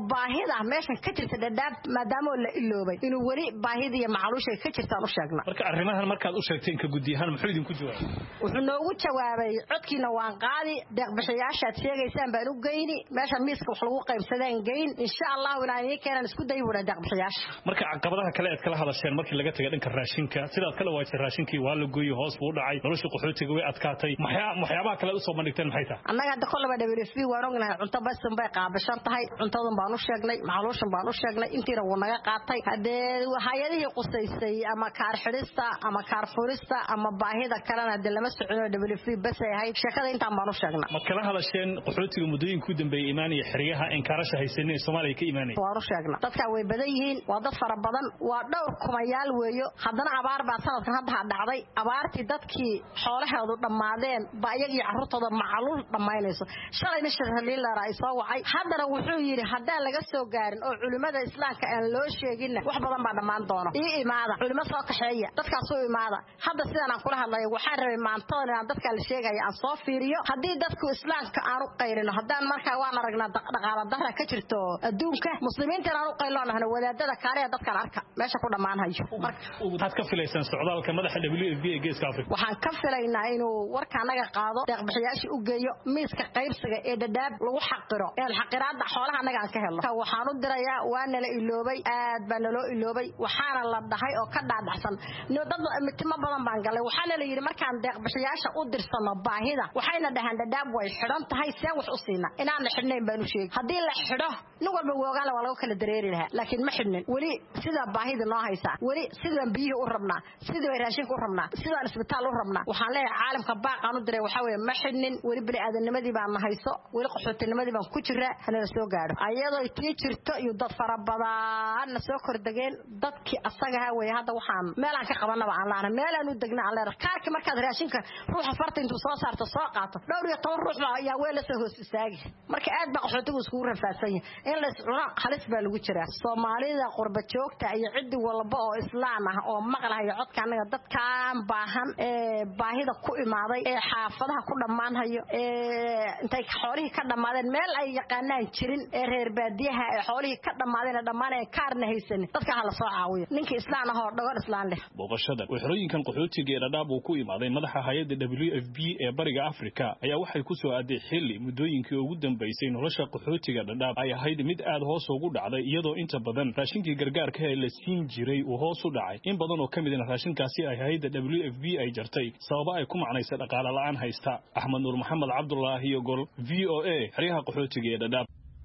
baahida meeshan ka jirta dhadhaab maadaama la iloobay inuu wali baahida iyo macluusha ka jirtaan u sheegna
marka arrimahan markaad u sheegteen ka gudiyahan muxuu idin ku jawaabay
wuxuu noogu jawaabay codkiina waan qaadi deeq-bixiyaasha aad sheegaysaan baan u geyni meesha miiska wax lagu qaybsadeen geyn insha Allah inaan idin keenan isku day wada deeq-bixiyaasha
marka caqabadaha kale aad kala hadasheen markii laga tagay dhanka raashinka sidaad kala waajay raashinkii waa la gooyay hoos buu dhacay nolosha qaxootiga way adkaatay waxyaabaha kale u soo bandhigteen maxay tahay
annaga hadda kollaba W F P waan ognahay cunto basan bay qaabashan tahay cuntadan baan u sheegnay macluushan baan u sheegnay intiina wuu naga qaatay hadee hay'adihii qusaysay ama kaar xidhista ama kaar furista ama baahida kalena hadda lama socono W F P bas ay ahayd shaqada intaan baan u sheegnay
ma kala hadasheen qaxootiga muddooyinka u dambeeyay imaanaya xiriyaha in kaarasha haysanay Soomaaliya ka imaanay
waan u sheegnay dadka way badan yihiin waa dad fara badan waa dhowr kumayaal weeyo haddana abaar baa sanadkan hadda dhacday abaartii dadkii xoolahoodu dhamaadeen baa iyagii carruurtooda macluul dhamaynayso shalayna shirhaliin la raay soo wacay haddana wuxuu yiri haddaan laga soo gaarin oo culimada islaamka aan loo sheegin wax badan baa dhamaan doona ii imaada culimo soo kaxeeya dadkaas soo imaada hadda sidaan aan kula hadlayo waxaan rabay maantoon inaan dadka la sheegayo aan soo fiiriyo haddii dadku islaamka aan u qayrino haddaan markaa waan aragnaa dhaqaale darra ka jirto adduunka muslimiinta aan u qayloonahna wadaadada kaale dadkan arka meesha ku dhamaanayo marka
waxaad ka filaysan socdaalka madaxa W F P ee Geeska Afrika
waxaan ka filaynaa inuu warka anaga qaado deeq-bixiyaasha u geeyo miiska qaybsiga ee dhadhaab lagu xaqiro ee xaqiraada xoolaha anaga aan ka helno waxaan u dirayaa waa nala iloobay aad baa naloo iloobay waxaana la dhahay oo ka dhaadhacsan dad mitimo badan baan galay waxaana la yiri markaan deeq-bixiyaasha u dirsano baahida waxayna dhahaan dhadhaab way xidhan tahay seen wax u siina inaan la xidhnayn baan u sheegay haddii la xidho nin walba woogaan waa lagu kala dareeri lahaa laakiin ma xidhnin weli sida baahida noo haysa weli sidaan biyo u rabnaa sidoo raashinka u rabnaa sidaan isbitaal u rabnaa waxaan leeyahay caalamka baaqaan u diray waxa weeye ma xidhnin weli bini aadanimadii baan hayso weli qaxootinimadii baan ku jiraa hanala soo gaadho ayadoo tii jirto iyo dad fara badan soo kordageen dadkii asaga ha way hadda waxaan meel aan ka qabanaba aan laana meel aan u degna aan leeyahay kaarka markaad raashinka ruuxa farta intuu soo saarto soo qaato dhowr iyo toban ruux baa ayaa weel la soo hoos istaagi marka aad baa qaxootigu isku rafaadsan yahay in la iscuno halis baa lagu jiraa Soomaalida qurba joogta iyo cid walba oo islaam ah oo maqlahayo codka anaga dadkaan baahan ee baahida ku imaaday ee xaafadaha ku dhamaanayo ee intay xoolihii ka dhamaadeen meel ay yaqaanaan jirin ee reer baadiyaha ee xoolihii ka dhamaadeen dhamaanay kaarna haysan dadka hala soo caawiyo ninka islaam ah oo dhagar islaam leh
booqashada waxrooyinkan qaxootiga ee dhadhaab uu ku imaaday madaxa hay'adda W F P ee bariga Afrika ayaa waxay ku soo aaday xilli muddooyinkii ugu dambeysay nolosha qaxootiga dhadhaab ay ahayd mid aad hoos ugu dhacday iyadoo inta badan raashinkii gargaarka ee la siin jiray uu hoos u dhacay in badan oo kamid ah raashinkaasi ay hay'adda W F P ay jartay sababa ay ku macnaysa dhaqaale la'aan haysta Axmed Nuur Maxamed Cabdullaahi iyo gol V O A xiriyaha qaxootiga ee dhadhaab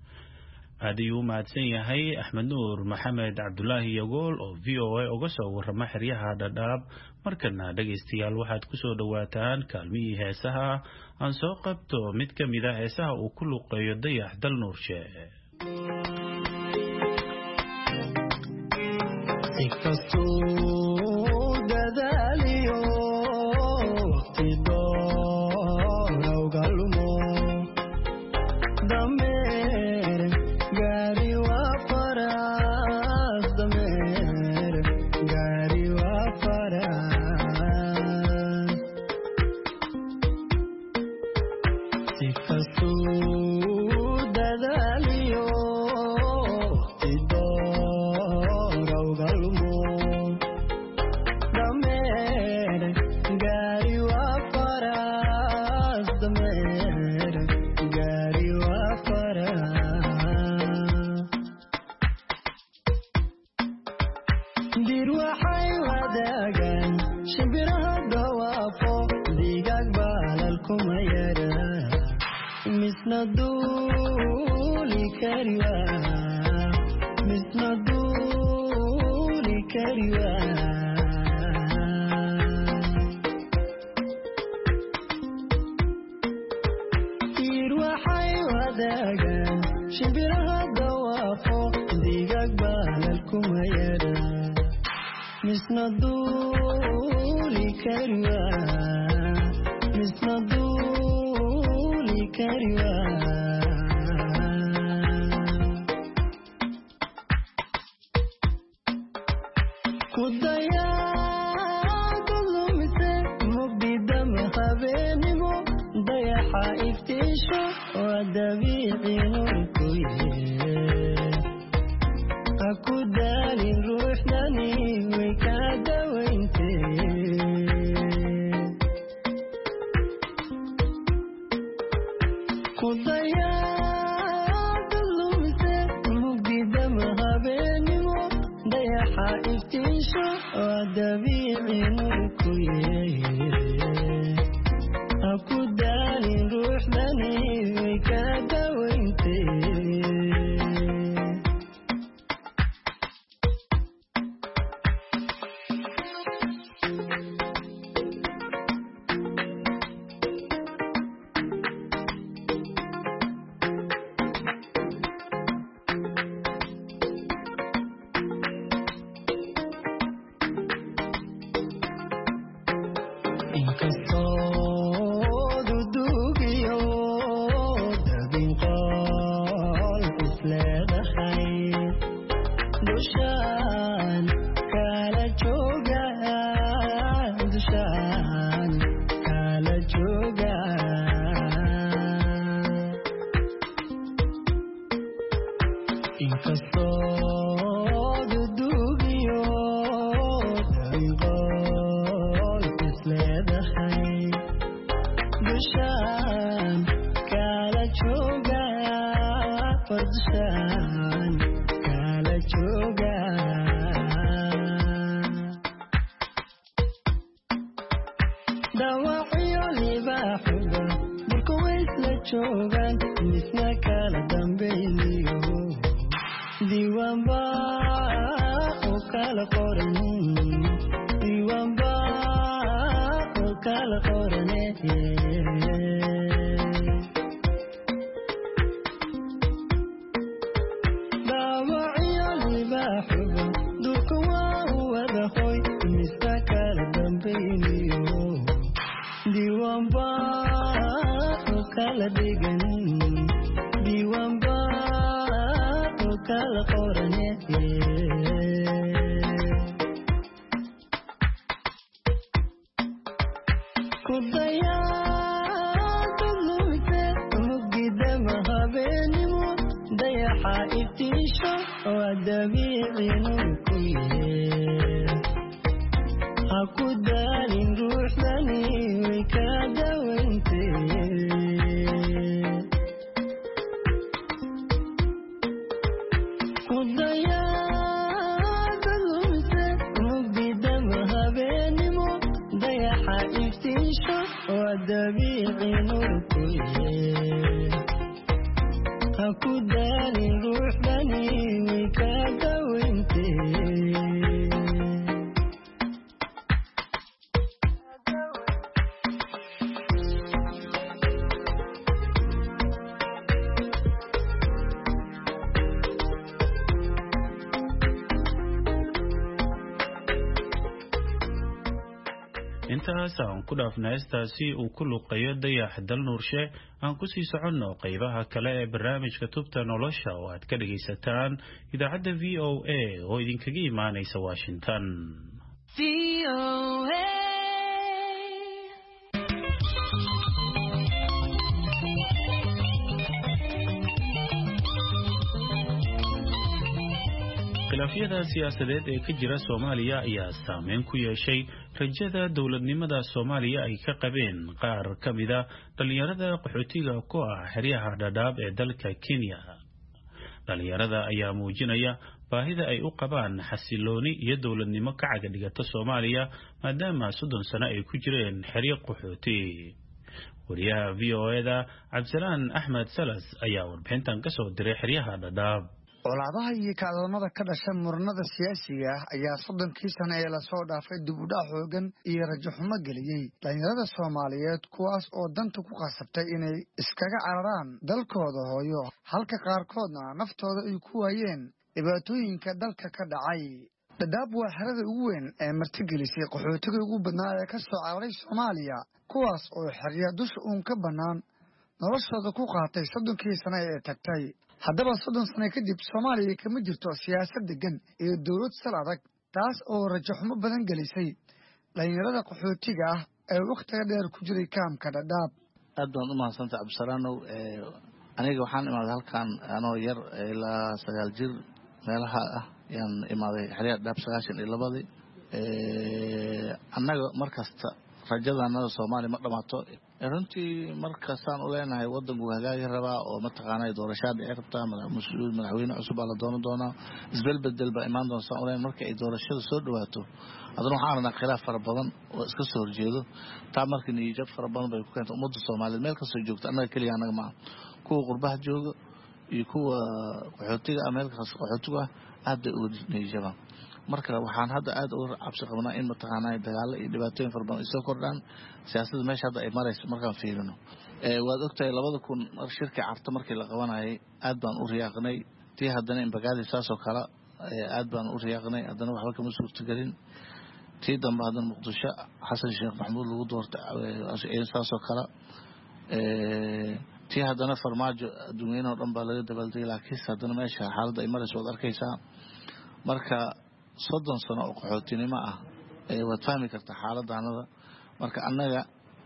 aad ayuu mahadsan yahay Axmed Nuur Maxamed Cabdullaahi iyo gol oo V O A uga soo warrama xiriyaha dhadhaab markana dhageystayaal waxaad ku soo dhawaataan kaalmihii heesaha aan soo qabto mid ka mid ah heesaha uu ku luqeeyo Dayax Dal Nuurshe
dayaxa iftiisho waa dabiici nurku yee
intaas aan ku dhaafna heestaasi uu ku luqeeyo dayax dal nuurshe aan ku sii soconno qaybaha kale ee barnaamijka tubta nolosha oo aad ka dhagaysataan idaacadda v o a oo idinkaga imaanaysa Washington. v o a khilaafyada siyaasadeed ee ka jira Soomaaliya ayaa saameyn ku yeeshay rajada dowladnimada Soomaaliya ay ka qabeen qaar ka mid ah dhalinyarada qaxootiga ku ah xeryaha Dadaab ee dalka Kenya. Dhalinyarada ayaa muujinaya baahida ay u qabaan xasilooni iyo dowladnimo ka caga dhigata Soomaaliya maadaama soddon sano ay ku jireen xeryo qaxooti. wariyaha V O A-da Cabdisalaan Axmed Salas ayaa warbixintan ka soo diray xeryaha Dadaab.
colaadaha iyo kacdoonada ka dhasha muranada siyaasiga ah ayaa soddonkii sano ee lasoo dhaafay dib u dhac xoogan iyo rajo xumo geliyey dhalinyarada Soomaaliyeed kuwaas oo danta ku qasabtay inay iskaga cararaan dalkooda hooyo halka qaarkoodna naftooda ay ku waayeen dhibaatooyinka dalka ka dhacay. Dadaab waa xerada ugu weyn ee martigelisay qaxootiga ugu badnaa ee ka soo cararay Soomaaliya kuwaas oo xerya dusha uun ka bannaan noloshooda ku qaatay soddonkii sano ee tagtay. haddaba soddon sano kadib Soomaaliya kama jirto siyaasad degan iyo dawlad sal adag taas oo rajo xumo badan gelisay dhalinyarada qaxootiga ah ee waqtiga dheer ku jiray kaamka Dadaab.
aad baan u mahadsantahay Cabdisalaanow. aniga waxaan imaaday halkan anoo yar ilaa sagaal jir meelaha ah yaan imaaday xeryaha Dadaab sagaashan iyo labadii. annaga markasta rajadanada Soomaaliya ma dhamaato
runtii markastaan u leenahay wadanku hagaagi rabaa oo mataqaanay doorashada ay rabtaa mas-uul madaxweyne cusub la dooran doonaa isbelbedel ba imaan doona saan u leenahay marka ay doorashada soo dhawaato haddana waxaan aragnaa khilaaf fara badan oo iska soo horjeedo taa markii niyad fara badan bay ku keentay ummadda Soomaaliyeed meel kastoo joogta annaga kaliya annaga ma kuwa qurbaha jooga iyo kuwa qaxootiga meel kasta qaxootiga aad bay u niyadjabaan marka waxaan hadda aad u cabsi qabnaa in mataqaanay dagaal iyo dhibaatooyin fara badan soo kordhaan siyaasadda meesha hadda ay marayso markaan fiirino ee waad ogtahay labada kun shirka carta markii la qabanayay aad baan u riyaaqnay tii haddana in bagaadi saasoo kala aad baan u riyaaqnay haddana waxba kama suurtagelin tii dambe haddana muqdisho xasan sheekh maxamuud lagu doortay saasoo kala ee tii haddana farmaajo adduunyada oo dhan baa laga dabaaldegay laakiin haddana meesha xaaladda ay marayso waad arkaysaa marka soddon sano oo qaxootinimo ah ee waad fahmi kartaa xaaladdaanada marka annaga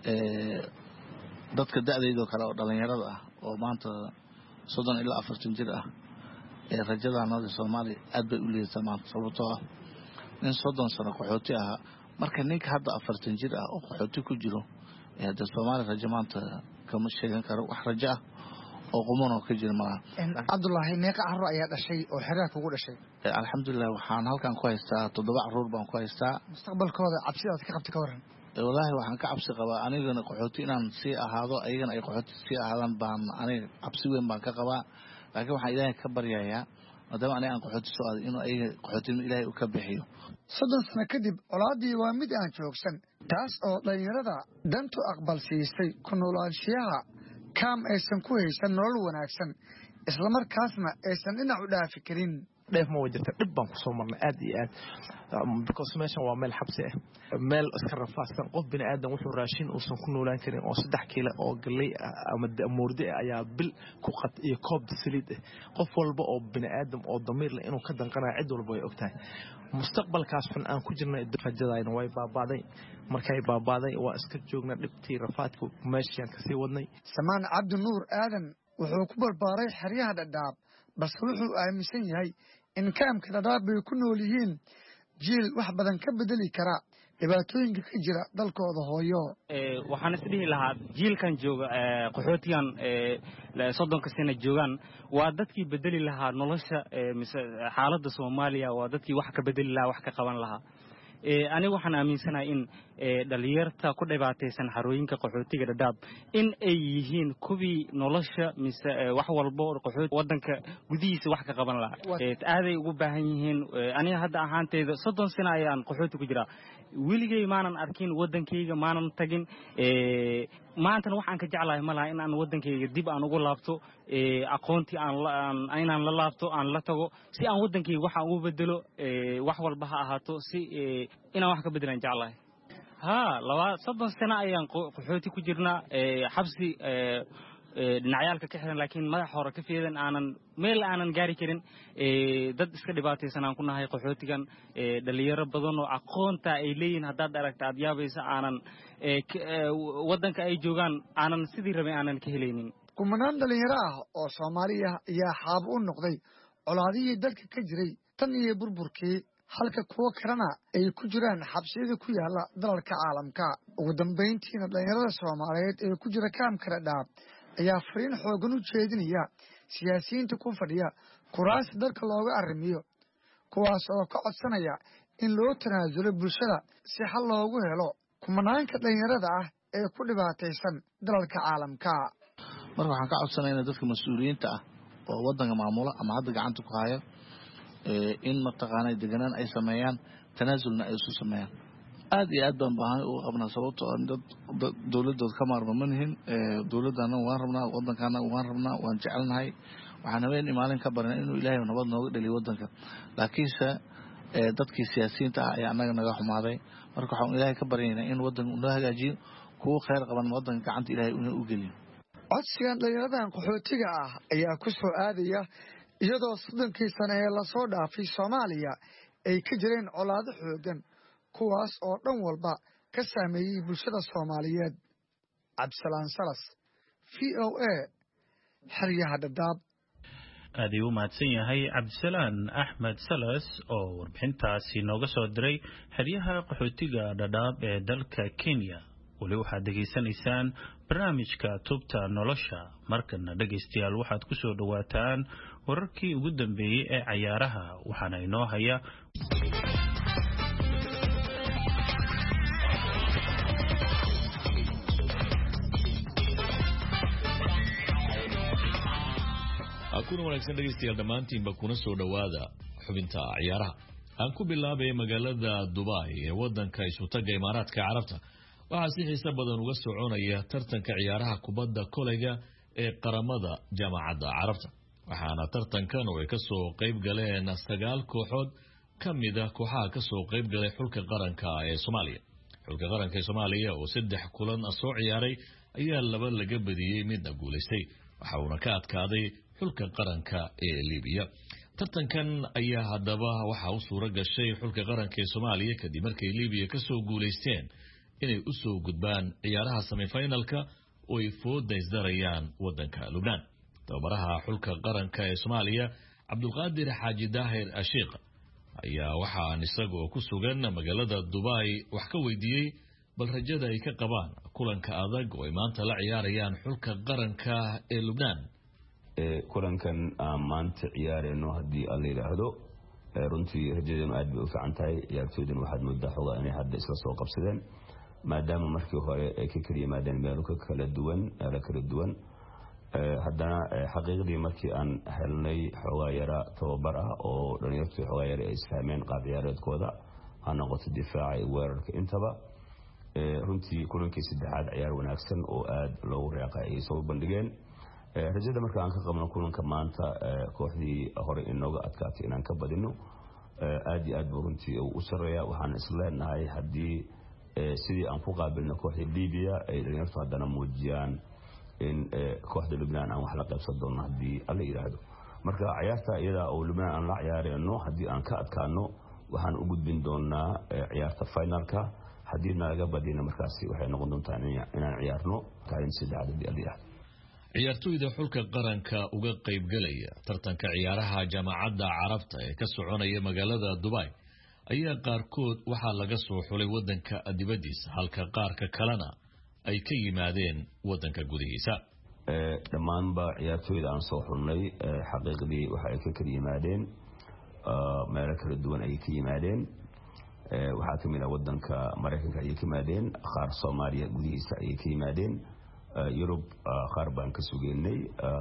ee dadka da'dayda kale oo dhalinyarada ah oo maanta soddon ilaa afartan jir ah ee rajadaanada Soomaaliya aad bay u leedahay maanta sababtoo ah in soddon sano qaxooti ah marka ninka hadda afartan jir ah oo qaxooti ku jiro ee hadda Soomaaliya rajo maanta kama sheegan karo wax rajo ah oo quman oo ka jira malaha
Cabdullaahi meeqa carruur ayaa dhashay oo xiriir kugu dhashay
alxamdulillah waxaan halkan ku haystaa toddoba carruur baan ku haystaa
mustaqbalkooda cabsida ka qabta ka waran
wallaahi waxaan ka cabsi qabaa anigana qaxooti inaan sii ahaado ayagana ay qaxooti sii ahaadaan baan aniga cabsi weyn baan ka qabaa laakiin waxaan ilaahay ka baryayaa maadaama aniga aan qaxooti soo aaday inuu ayaga qaxootinimo ilaahay u ka bixiyo
soddon sano kadib colaadii waa mid aan joogsan taas oo dhalinyarada dantu aqbal siisay ku noolaanshiyaha kaam aysan ku haysan nolol wanaagsan isla markaasna aysan dhinac u dhaafi karin
dheef ma wajirta dhib baan ku soo marnay aad iyo aad because meeshan waa meel xabsi ah meel iska rafaadsan qof bini aadan wuxuu raashin uusan ku noolaan karin oo saddex kiilo oo galay ama moordi ayaa bil ku qat iyo koob saliid ah qof walba oo bini aadam oo damiir leh inuu ka danqanayo cid walba way ogtahay mustaqbalkaas xun aan ku jirnay rajadayna way baabaaday markay baabaaday waa iska joognaa dhibtii rafaadku meeshaan ka sii wadnay
samaan cabdi nuur aadan wuxuu ku barbaaray xeryaha dhadhaab balse wuxuu aaminsan yahay in kaamka dhadhaab bay ku nool yihiin jiil wax badan ka bedeli kara dhibaatooyinka ka jira dalkooda hooyo
waxaan isdhihi lahaa jiilkan jooga qaxootigan soddonka sano joogaan waa dadkii bedeli lahaa nolosha mise xaaladda Soomaaliya waa dadkii wax ka bedeli lahaa wax ka qaban lahaa aniga waxaan aaminsanahay in dhalinyarta ku dhibaataysan xarooyinka qaxootiga dhadhaab in ay yihiin kuwii nolosha mise wax walba qaxooti wadanka gudihiisa wax ka qaban lahaa aaday ugu baahan yihiin aniga hadda ahaanteeda soddon sano ayaan qaxooti ku jiraa weligay maanan arkin wadankayga maanan tagin maantana waxaan ka jeclahay malaha in aan wadankayga dib aan ugu laabto aqoontii aan inaan la laabto aan la tago si aan wadankayga waxa ugu bedelo wax walba ha ahaato si inaan wax ka bedelaan jeclahay ha laba soddon sano ayaan qaxooti ku jirnaa xabsi dhinacyaalka ka xiran laakiin madax hore ka fiidan aanan meel aanan gaari karin dad iska dhibaataysan aan ku nahay qaxootigan dhalinyaro badan oo aqoonta ay leeyihiin haddaad aragta aad yaabaysa aanan wadanka ay joogaan aanan sidii rabay aanan ka helaynin
kumanaan dhalinyaro ah oo Soomaaliya ayaa xaab u noqday colaadihii dalka ka jiray tan iyo burburkii halka kuwa kalena ay ku jiraan xabsiyada ku yaala dalalka caalamka ugu dambeyntiina dhalinyarada Soomaaliyeed ee ku jira kaamka dhadhaab ayaa fariin xoogan u jeedinaya siyaasiyiinta ku fadhiya kuraas dalka looga arrimiyo kuwaas oo ka codsanaya in loo tanaasulo bulshada si xal loogu helo kumanaanka dhalinyarada ah ee ku dhibaataysan dalalka caalamka
marka waxaan ka codsanaynaa dadka mas'uuliyiinta ah oo wadanka maamula ama hadda gacanta ku haya in mataqaanay deganaan ay sameeyaan tanaasulna ay isu sameeyaan aad iyo aad baan baahan u qabnaa sababtoo ah dad dowladooda ka maarma manihin dowladana waan rabnaa wadankana waan rabnaa waan jecelnahay waxaan habeen maalin ka baran inuu ilaahay nabad nooga dhaliyo wadanka laakiinse dadkii siyaasiyiinta ah ayaa anaga naga xumaaday marka waxaan ilaahay ka baryaynaa in wadanka uu noo hagaajiyo kuwa khayr qaban wadanka gacanta ilaahay uu u geliyo
codsigan dhalinyaradan qaxootiga ah ayaa ku soo aadaya iyadoo soddonkii sano ee lasoo dhaafay Soomaaliya ay ka jireen colaado xoogan kuwaas oo dhan walba ka saameeyay bulshada Soomaaliyeed Cabdisalaan Salas V O A xeryaha dhadhaab
aad ayuu u mahadsan yahay Cabdisalaan Axmed Salas oo warbixintaasi nooga soo diray xeryaha qaxootiga dhadhaab ee dalka Kenya wali waxaad degeysanaysaan barnaamijka tubta nolosha markana dhegeystayaal waxaad ku soo dhawaataan wararkii ugu dambeeyay ee ciyaaraha waxaana inoo haya
kuna wanaagsan dhegeystayaal dhammaantiinba kuna soo dhowaada xubinta ciyaaraha aan ku bilaabay magaalada Dubai ee wadanka Isutaga Imaaraadka Carabta waxaa si xiiso badan uga soconaya tartanka ciyaaraha kubadda kolayga ee qaramada jaamacadda Carabta waxaana tartankan oo ay ka soo qayb galeen sagaal kooxood kamida kooxaha ka soo qayb galay xulka qaranka ee Soomaaliya xulka qaranka ee Soomaaliya oo saddex kulan soo ciyaaray ayaa laba laga badiyay midna guuleystay waxa uu ka adkaaday xulka qaranka ee Liibiya tartankan ayaa hadaba waxa uu suura gashay xulka qaranka ee Soomaaliya kadib markay Liibiya ka soo guuleysteen inay u soo gudbaan ciyaaraha semi-finalka oo ay foodaysdarayaan wadanka Lubnaan tababaraha xulka qaranka ee Soomaaliya Cabdulqaadir Xaaji Daahir Ashiq ayaa waxaan isagoo ku sugan magaalada Dubai wax ka weydiiyay bal rajada ay ka qabaan kulanka adag oo ay maanta la ciyaarayaan xulka qaranka ee Lubnaan
kulankan maanta ciyaarayno haddii aan la yiraahdo runtii rajadeenu aad bay u fiican tahay ciyaartoyduna waxaad moodaa xogaa inay hadda isla soo qabsadeen maadaama markii hore ay ka kala yimaadeen meelo ka kala duwan meelo kala duwan haddana xaqiiqdii markii aan helnay xogaa yara tababar ah oo dhalinyartu xogaa yara ay isfahmeen qaab ciyaareedkooda ha noqoto difaaca iyo weerarka intaba runtii kulankii saddexaad ciyaar wanaagsan oo aad loogu reeqay ay soo bandhigeen rajada marka aan ka qabno kulanka maanta kooxdii hore inooga adkaatay inaan ka badino aad iyo aad buu runtii u sareeya waxaan isleenahay haddii sidii aan ku qaabilno kooxda Liibiya ay dhalinyartu haddana muujiyaan in kooxda Lubnaan aan wax la qaybsan doono haddii alla yiraahdo marka ciyaarta iyada oo Lubnaan aan la ciyaarayno haddii aan ka adkaano waxaan u gudbin doonaa ciyaarta finalka haddii naga badino markaasi waxay noqon doontaa inaan ciyaarno kaalin saddexaad haddii alla yiraahdo
ciyaartoyda xulka qaranka uga qayb galaya tartanka ciyaaraha jaamacadda Carabta ee ka soconaya magaalada Dubai ayaa qaarkood waxaa laga soo xulay wadanka dibadiisa halka qaarka kalena ay ka yimaadeen wadanka gudihiisa
dhammaanba ciyaartoyda aan soo xulnay xaqiiqdii waxa ay ka kala yimaadeen meelo kala duwan ay ka yimaadeen waxaa ka mid ah wadanka Mareykanka ay ka yimaadeen qaar Soomaaliya gudihiisa ay ka yimaadeen Yurub qaar baan ka sugeynay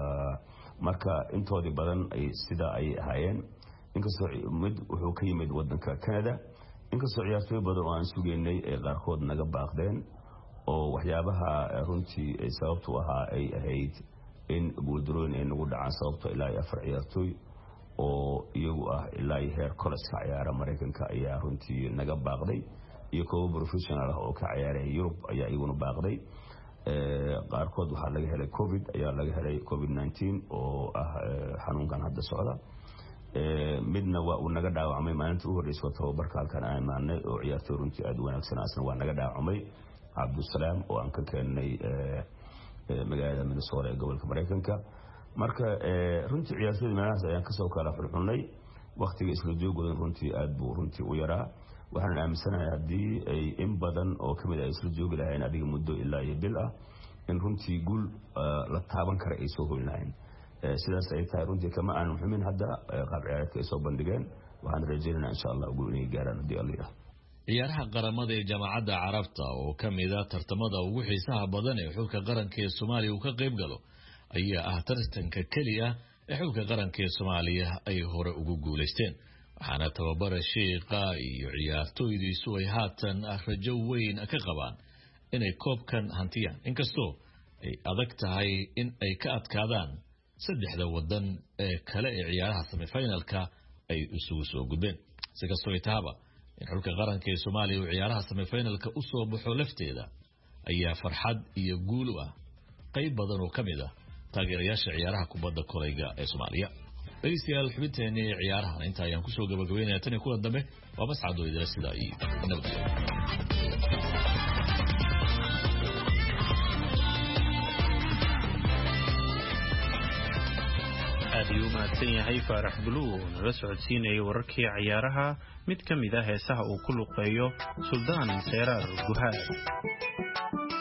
marka intoodii badan ay sida ay ahaayeen inkastoo mid wuxuu ka yimid wadanka Canada inkastoo ciyaartooy badan oo aan sugeynay ee qaarkood naga baaqdeen oo waxyaabaha runtii ay sababtu ahaa ay ahayd in guuldarooyin ay nagu dhacaan sababtoo ilaa afar ciyaartooy oo iyagu ah ilaa heer college ka ciyaara Mareykanka ayaa runtii naga baaqday iyo koob professional ah oo ka ciyaaray Yurub ayaa iyaguna baaqday qaarkood waxaa laga helay covid ayaa laga helay covid nineteen oo ah xanuunkan hadda socda midna waa uu naga dhaawacmay maalinta u horeysay tababarka halkan aan imaanay oo ciyaartoy runtii aad wanaagsan asna waa naga dhaawacmay Cabdusalaam oo aan ka keenay magaalada Minnesota ee gobolka Mareykanka marka runtii ciyaartoyda meelahaas ayaan ka soo kala xulxulnay waqtiga isla joogoodan runtii aad buu runtii u yaraa waxaan aaminsanahay haddii ay in badan oo ka mid ah isla joogi lahayn adiga muddo ilaa iyo bil ah in runtii guul la taaban kara ay soo hoyn lahayn sidaas ay tahay runtii kama aan xumin hadda qaab ciyaareedka ay soo bandhigeen waxaan rajaynaynaa insha Allah guul inay gaaraan haddii alla yiraahdo
ciyaaraha qaramada ee jaamacadda Carabta oo ka mid ah tartamada ugu xiisaha badan ee xulka qaranka ee Soomaaliya uu ka qayb galo ayaa ah tartanka kaliya ee xulka qaranka ee Soomaaliya ay hore ugu guuleysteen waxaana tababara sheekha iyo ciyaartoydiisu ay haatan rajo weyn ka qabaan inay koobkan hantiyaan inkastoo ay adag tahay in ay ka adkaadaan saddexda wadan ee kale ee ciyaaraha semi-finalka ay isugu soo gudbeen si kastoo ay tahaba in xulka qaranka ee Soomaaliya uu ciyaaraha semi-finalka u soo baxo lafteeda ayaa farxad iyo guul ah qayb badan oo kamid ah taageerayaasha ciyaaraha kubadda kolayga ee Soomaaliya dhegeystayaal xubinteennii ciyaarahan inta ayaan kusoo gabagabeynaya tan iyo kulan dambe waa mascado idila sidaa iyo nabadgelyo
aad ayuu u mahadsan yahay Faarax Buluug oo nala socodsiinayay wararkii ciyaaraha mid ka mid ah heesaha uu ku luqeeyo Suldaan Seeraar Guhaad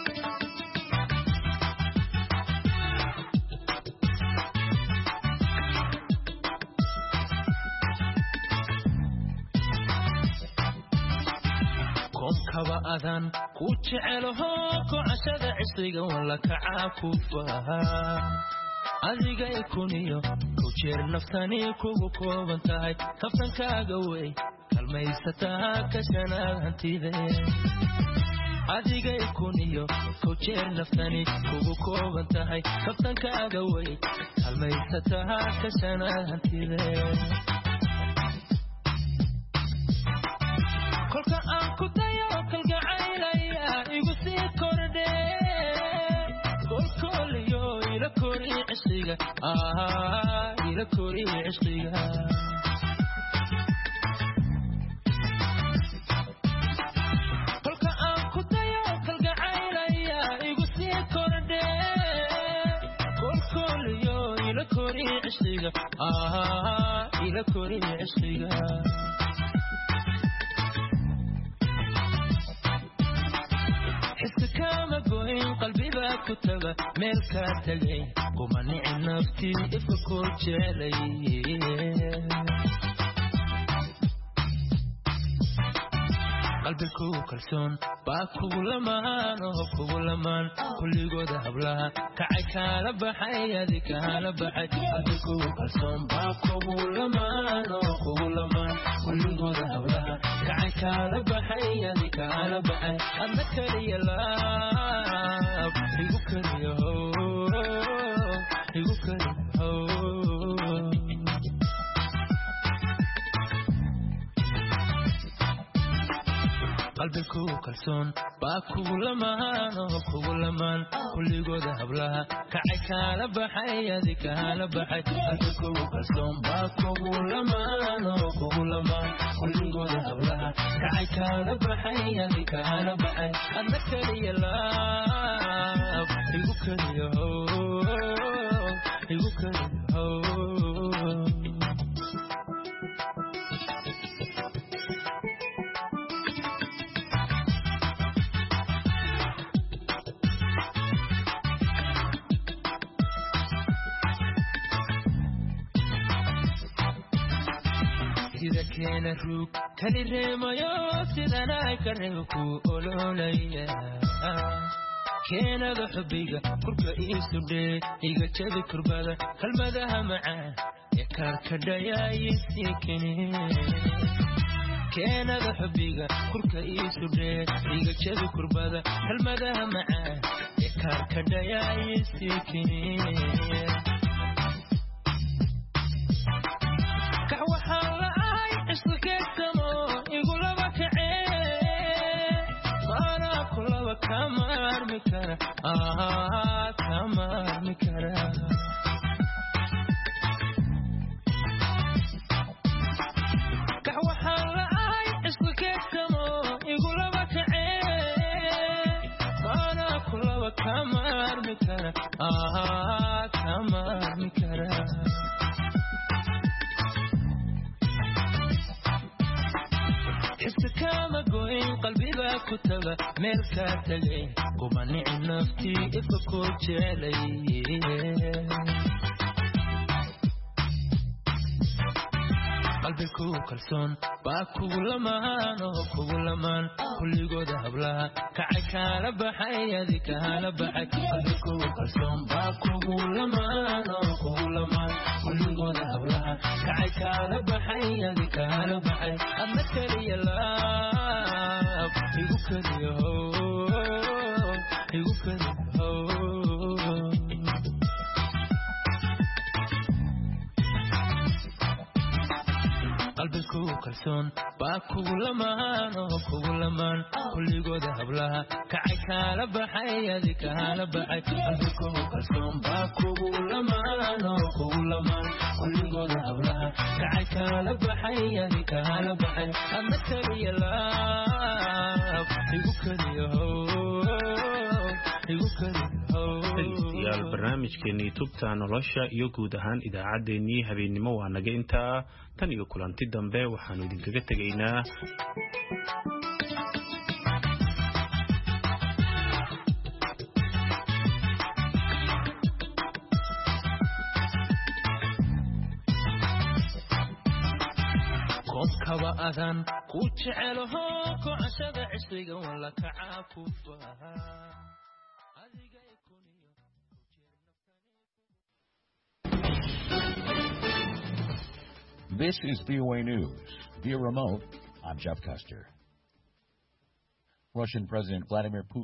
kaba adan ku jecelaho ku cashada cisriga wala kacakufaha adiga ikuniyo ku jeer naftani kugu kooban tahay kaftankaaga way kalmaysataa ka shanaad hantide adiga ikuniyo ku jeer naftani kugu kooban tahay kaftankaaga way kalmaysataa ka shanaad hantide kolka aan ku dayo kalgacaylaya igu sii kordhe kolkoliyo ila kori cishqiga ah ila kori cishqiga kolka aan ku dayo kalgacaylaya igu sii kordhe kolkoliyo ila kori cishqiga ah ila kori cishqiga كما قوين قلبي باكتبه ملكا تلي ومنع نفتي افكو جالي قلبك وكلسون باكو لمان وكو لمان كل قد هبلها كعيك لبحي هذيك لبحي قلبك وكلسون باكو لمان وكو لمان كل قد هبلها كعيك لبحي هذيك لبحي أذكر يلا يذكر يهو يذكر يهو قلبك وكلسون باكو لمان وكو لمان كل قد هبلها كعيك لبحي هذيك لبحي قلبك وكلسون باكو لمان وكو لمان كل قد هبلها كعيك لبحي هذيك لبحي أذكر يلا يذكر يهو يذكر يهو sida keena ruug kali reemayo sidana kareeku ololaya keenada xubbiga kurka iisu dhee iga jabi kurbada kalmadaha macaan ee kaarkadhayay sikini keenada xubbiga kurka iisu dhee iga jabi kurbada kalmadaha macaan ee kaarkadhayay sikini كمار مكرا آه كمار مكرا كحوة حالة آي اسمك كمو يقول لك عين أنا كل كمار مكرا آه كمار مكرا كما قوين قلبي باكتبه ملكا تلي ومنع نفتي افكو جالي قلبك وكلسون باكو لمان وكو لمان كل قد هبلها كعيك لبحي هذيك لبحي قلبك وكلسون باكو لمان وكو لمان كل قد هبلها كعيك لبحي هذيك لبحي أذكر يلا يذكر يهو يذكر يهو قلبك وكلسون باكو لمان وكو لمان كل قد هبلها كعيك لبحي هذيك لبحي قلبك وكلسون باكو لمان وكو لمان كل قد هبلها كعيك لبحي هذيك لبحي أذكر يلا يذكر يهو يذكر
dhegeystayaal barnaamijkeenii tubta nolosha iyo guud ahaan idaacaddeenii habeennimo waa naga intaa tan iyo kulanti dambe waxaanu idinkaga tegaynaa
kaba adan ku jecelaho kocashada cisriga wala kacakufaha
This is V O A News. Via remote, I'm Jeff Custer. Russian President Vladimir Putin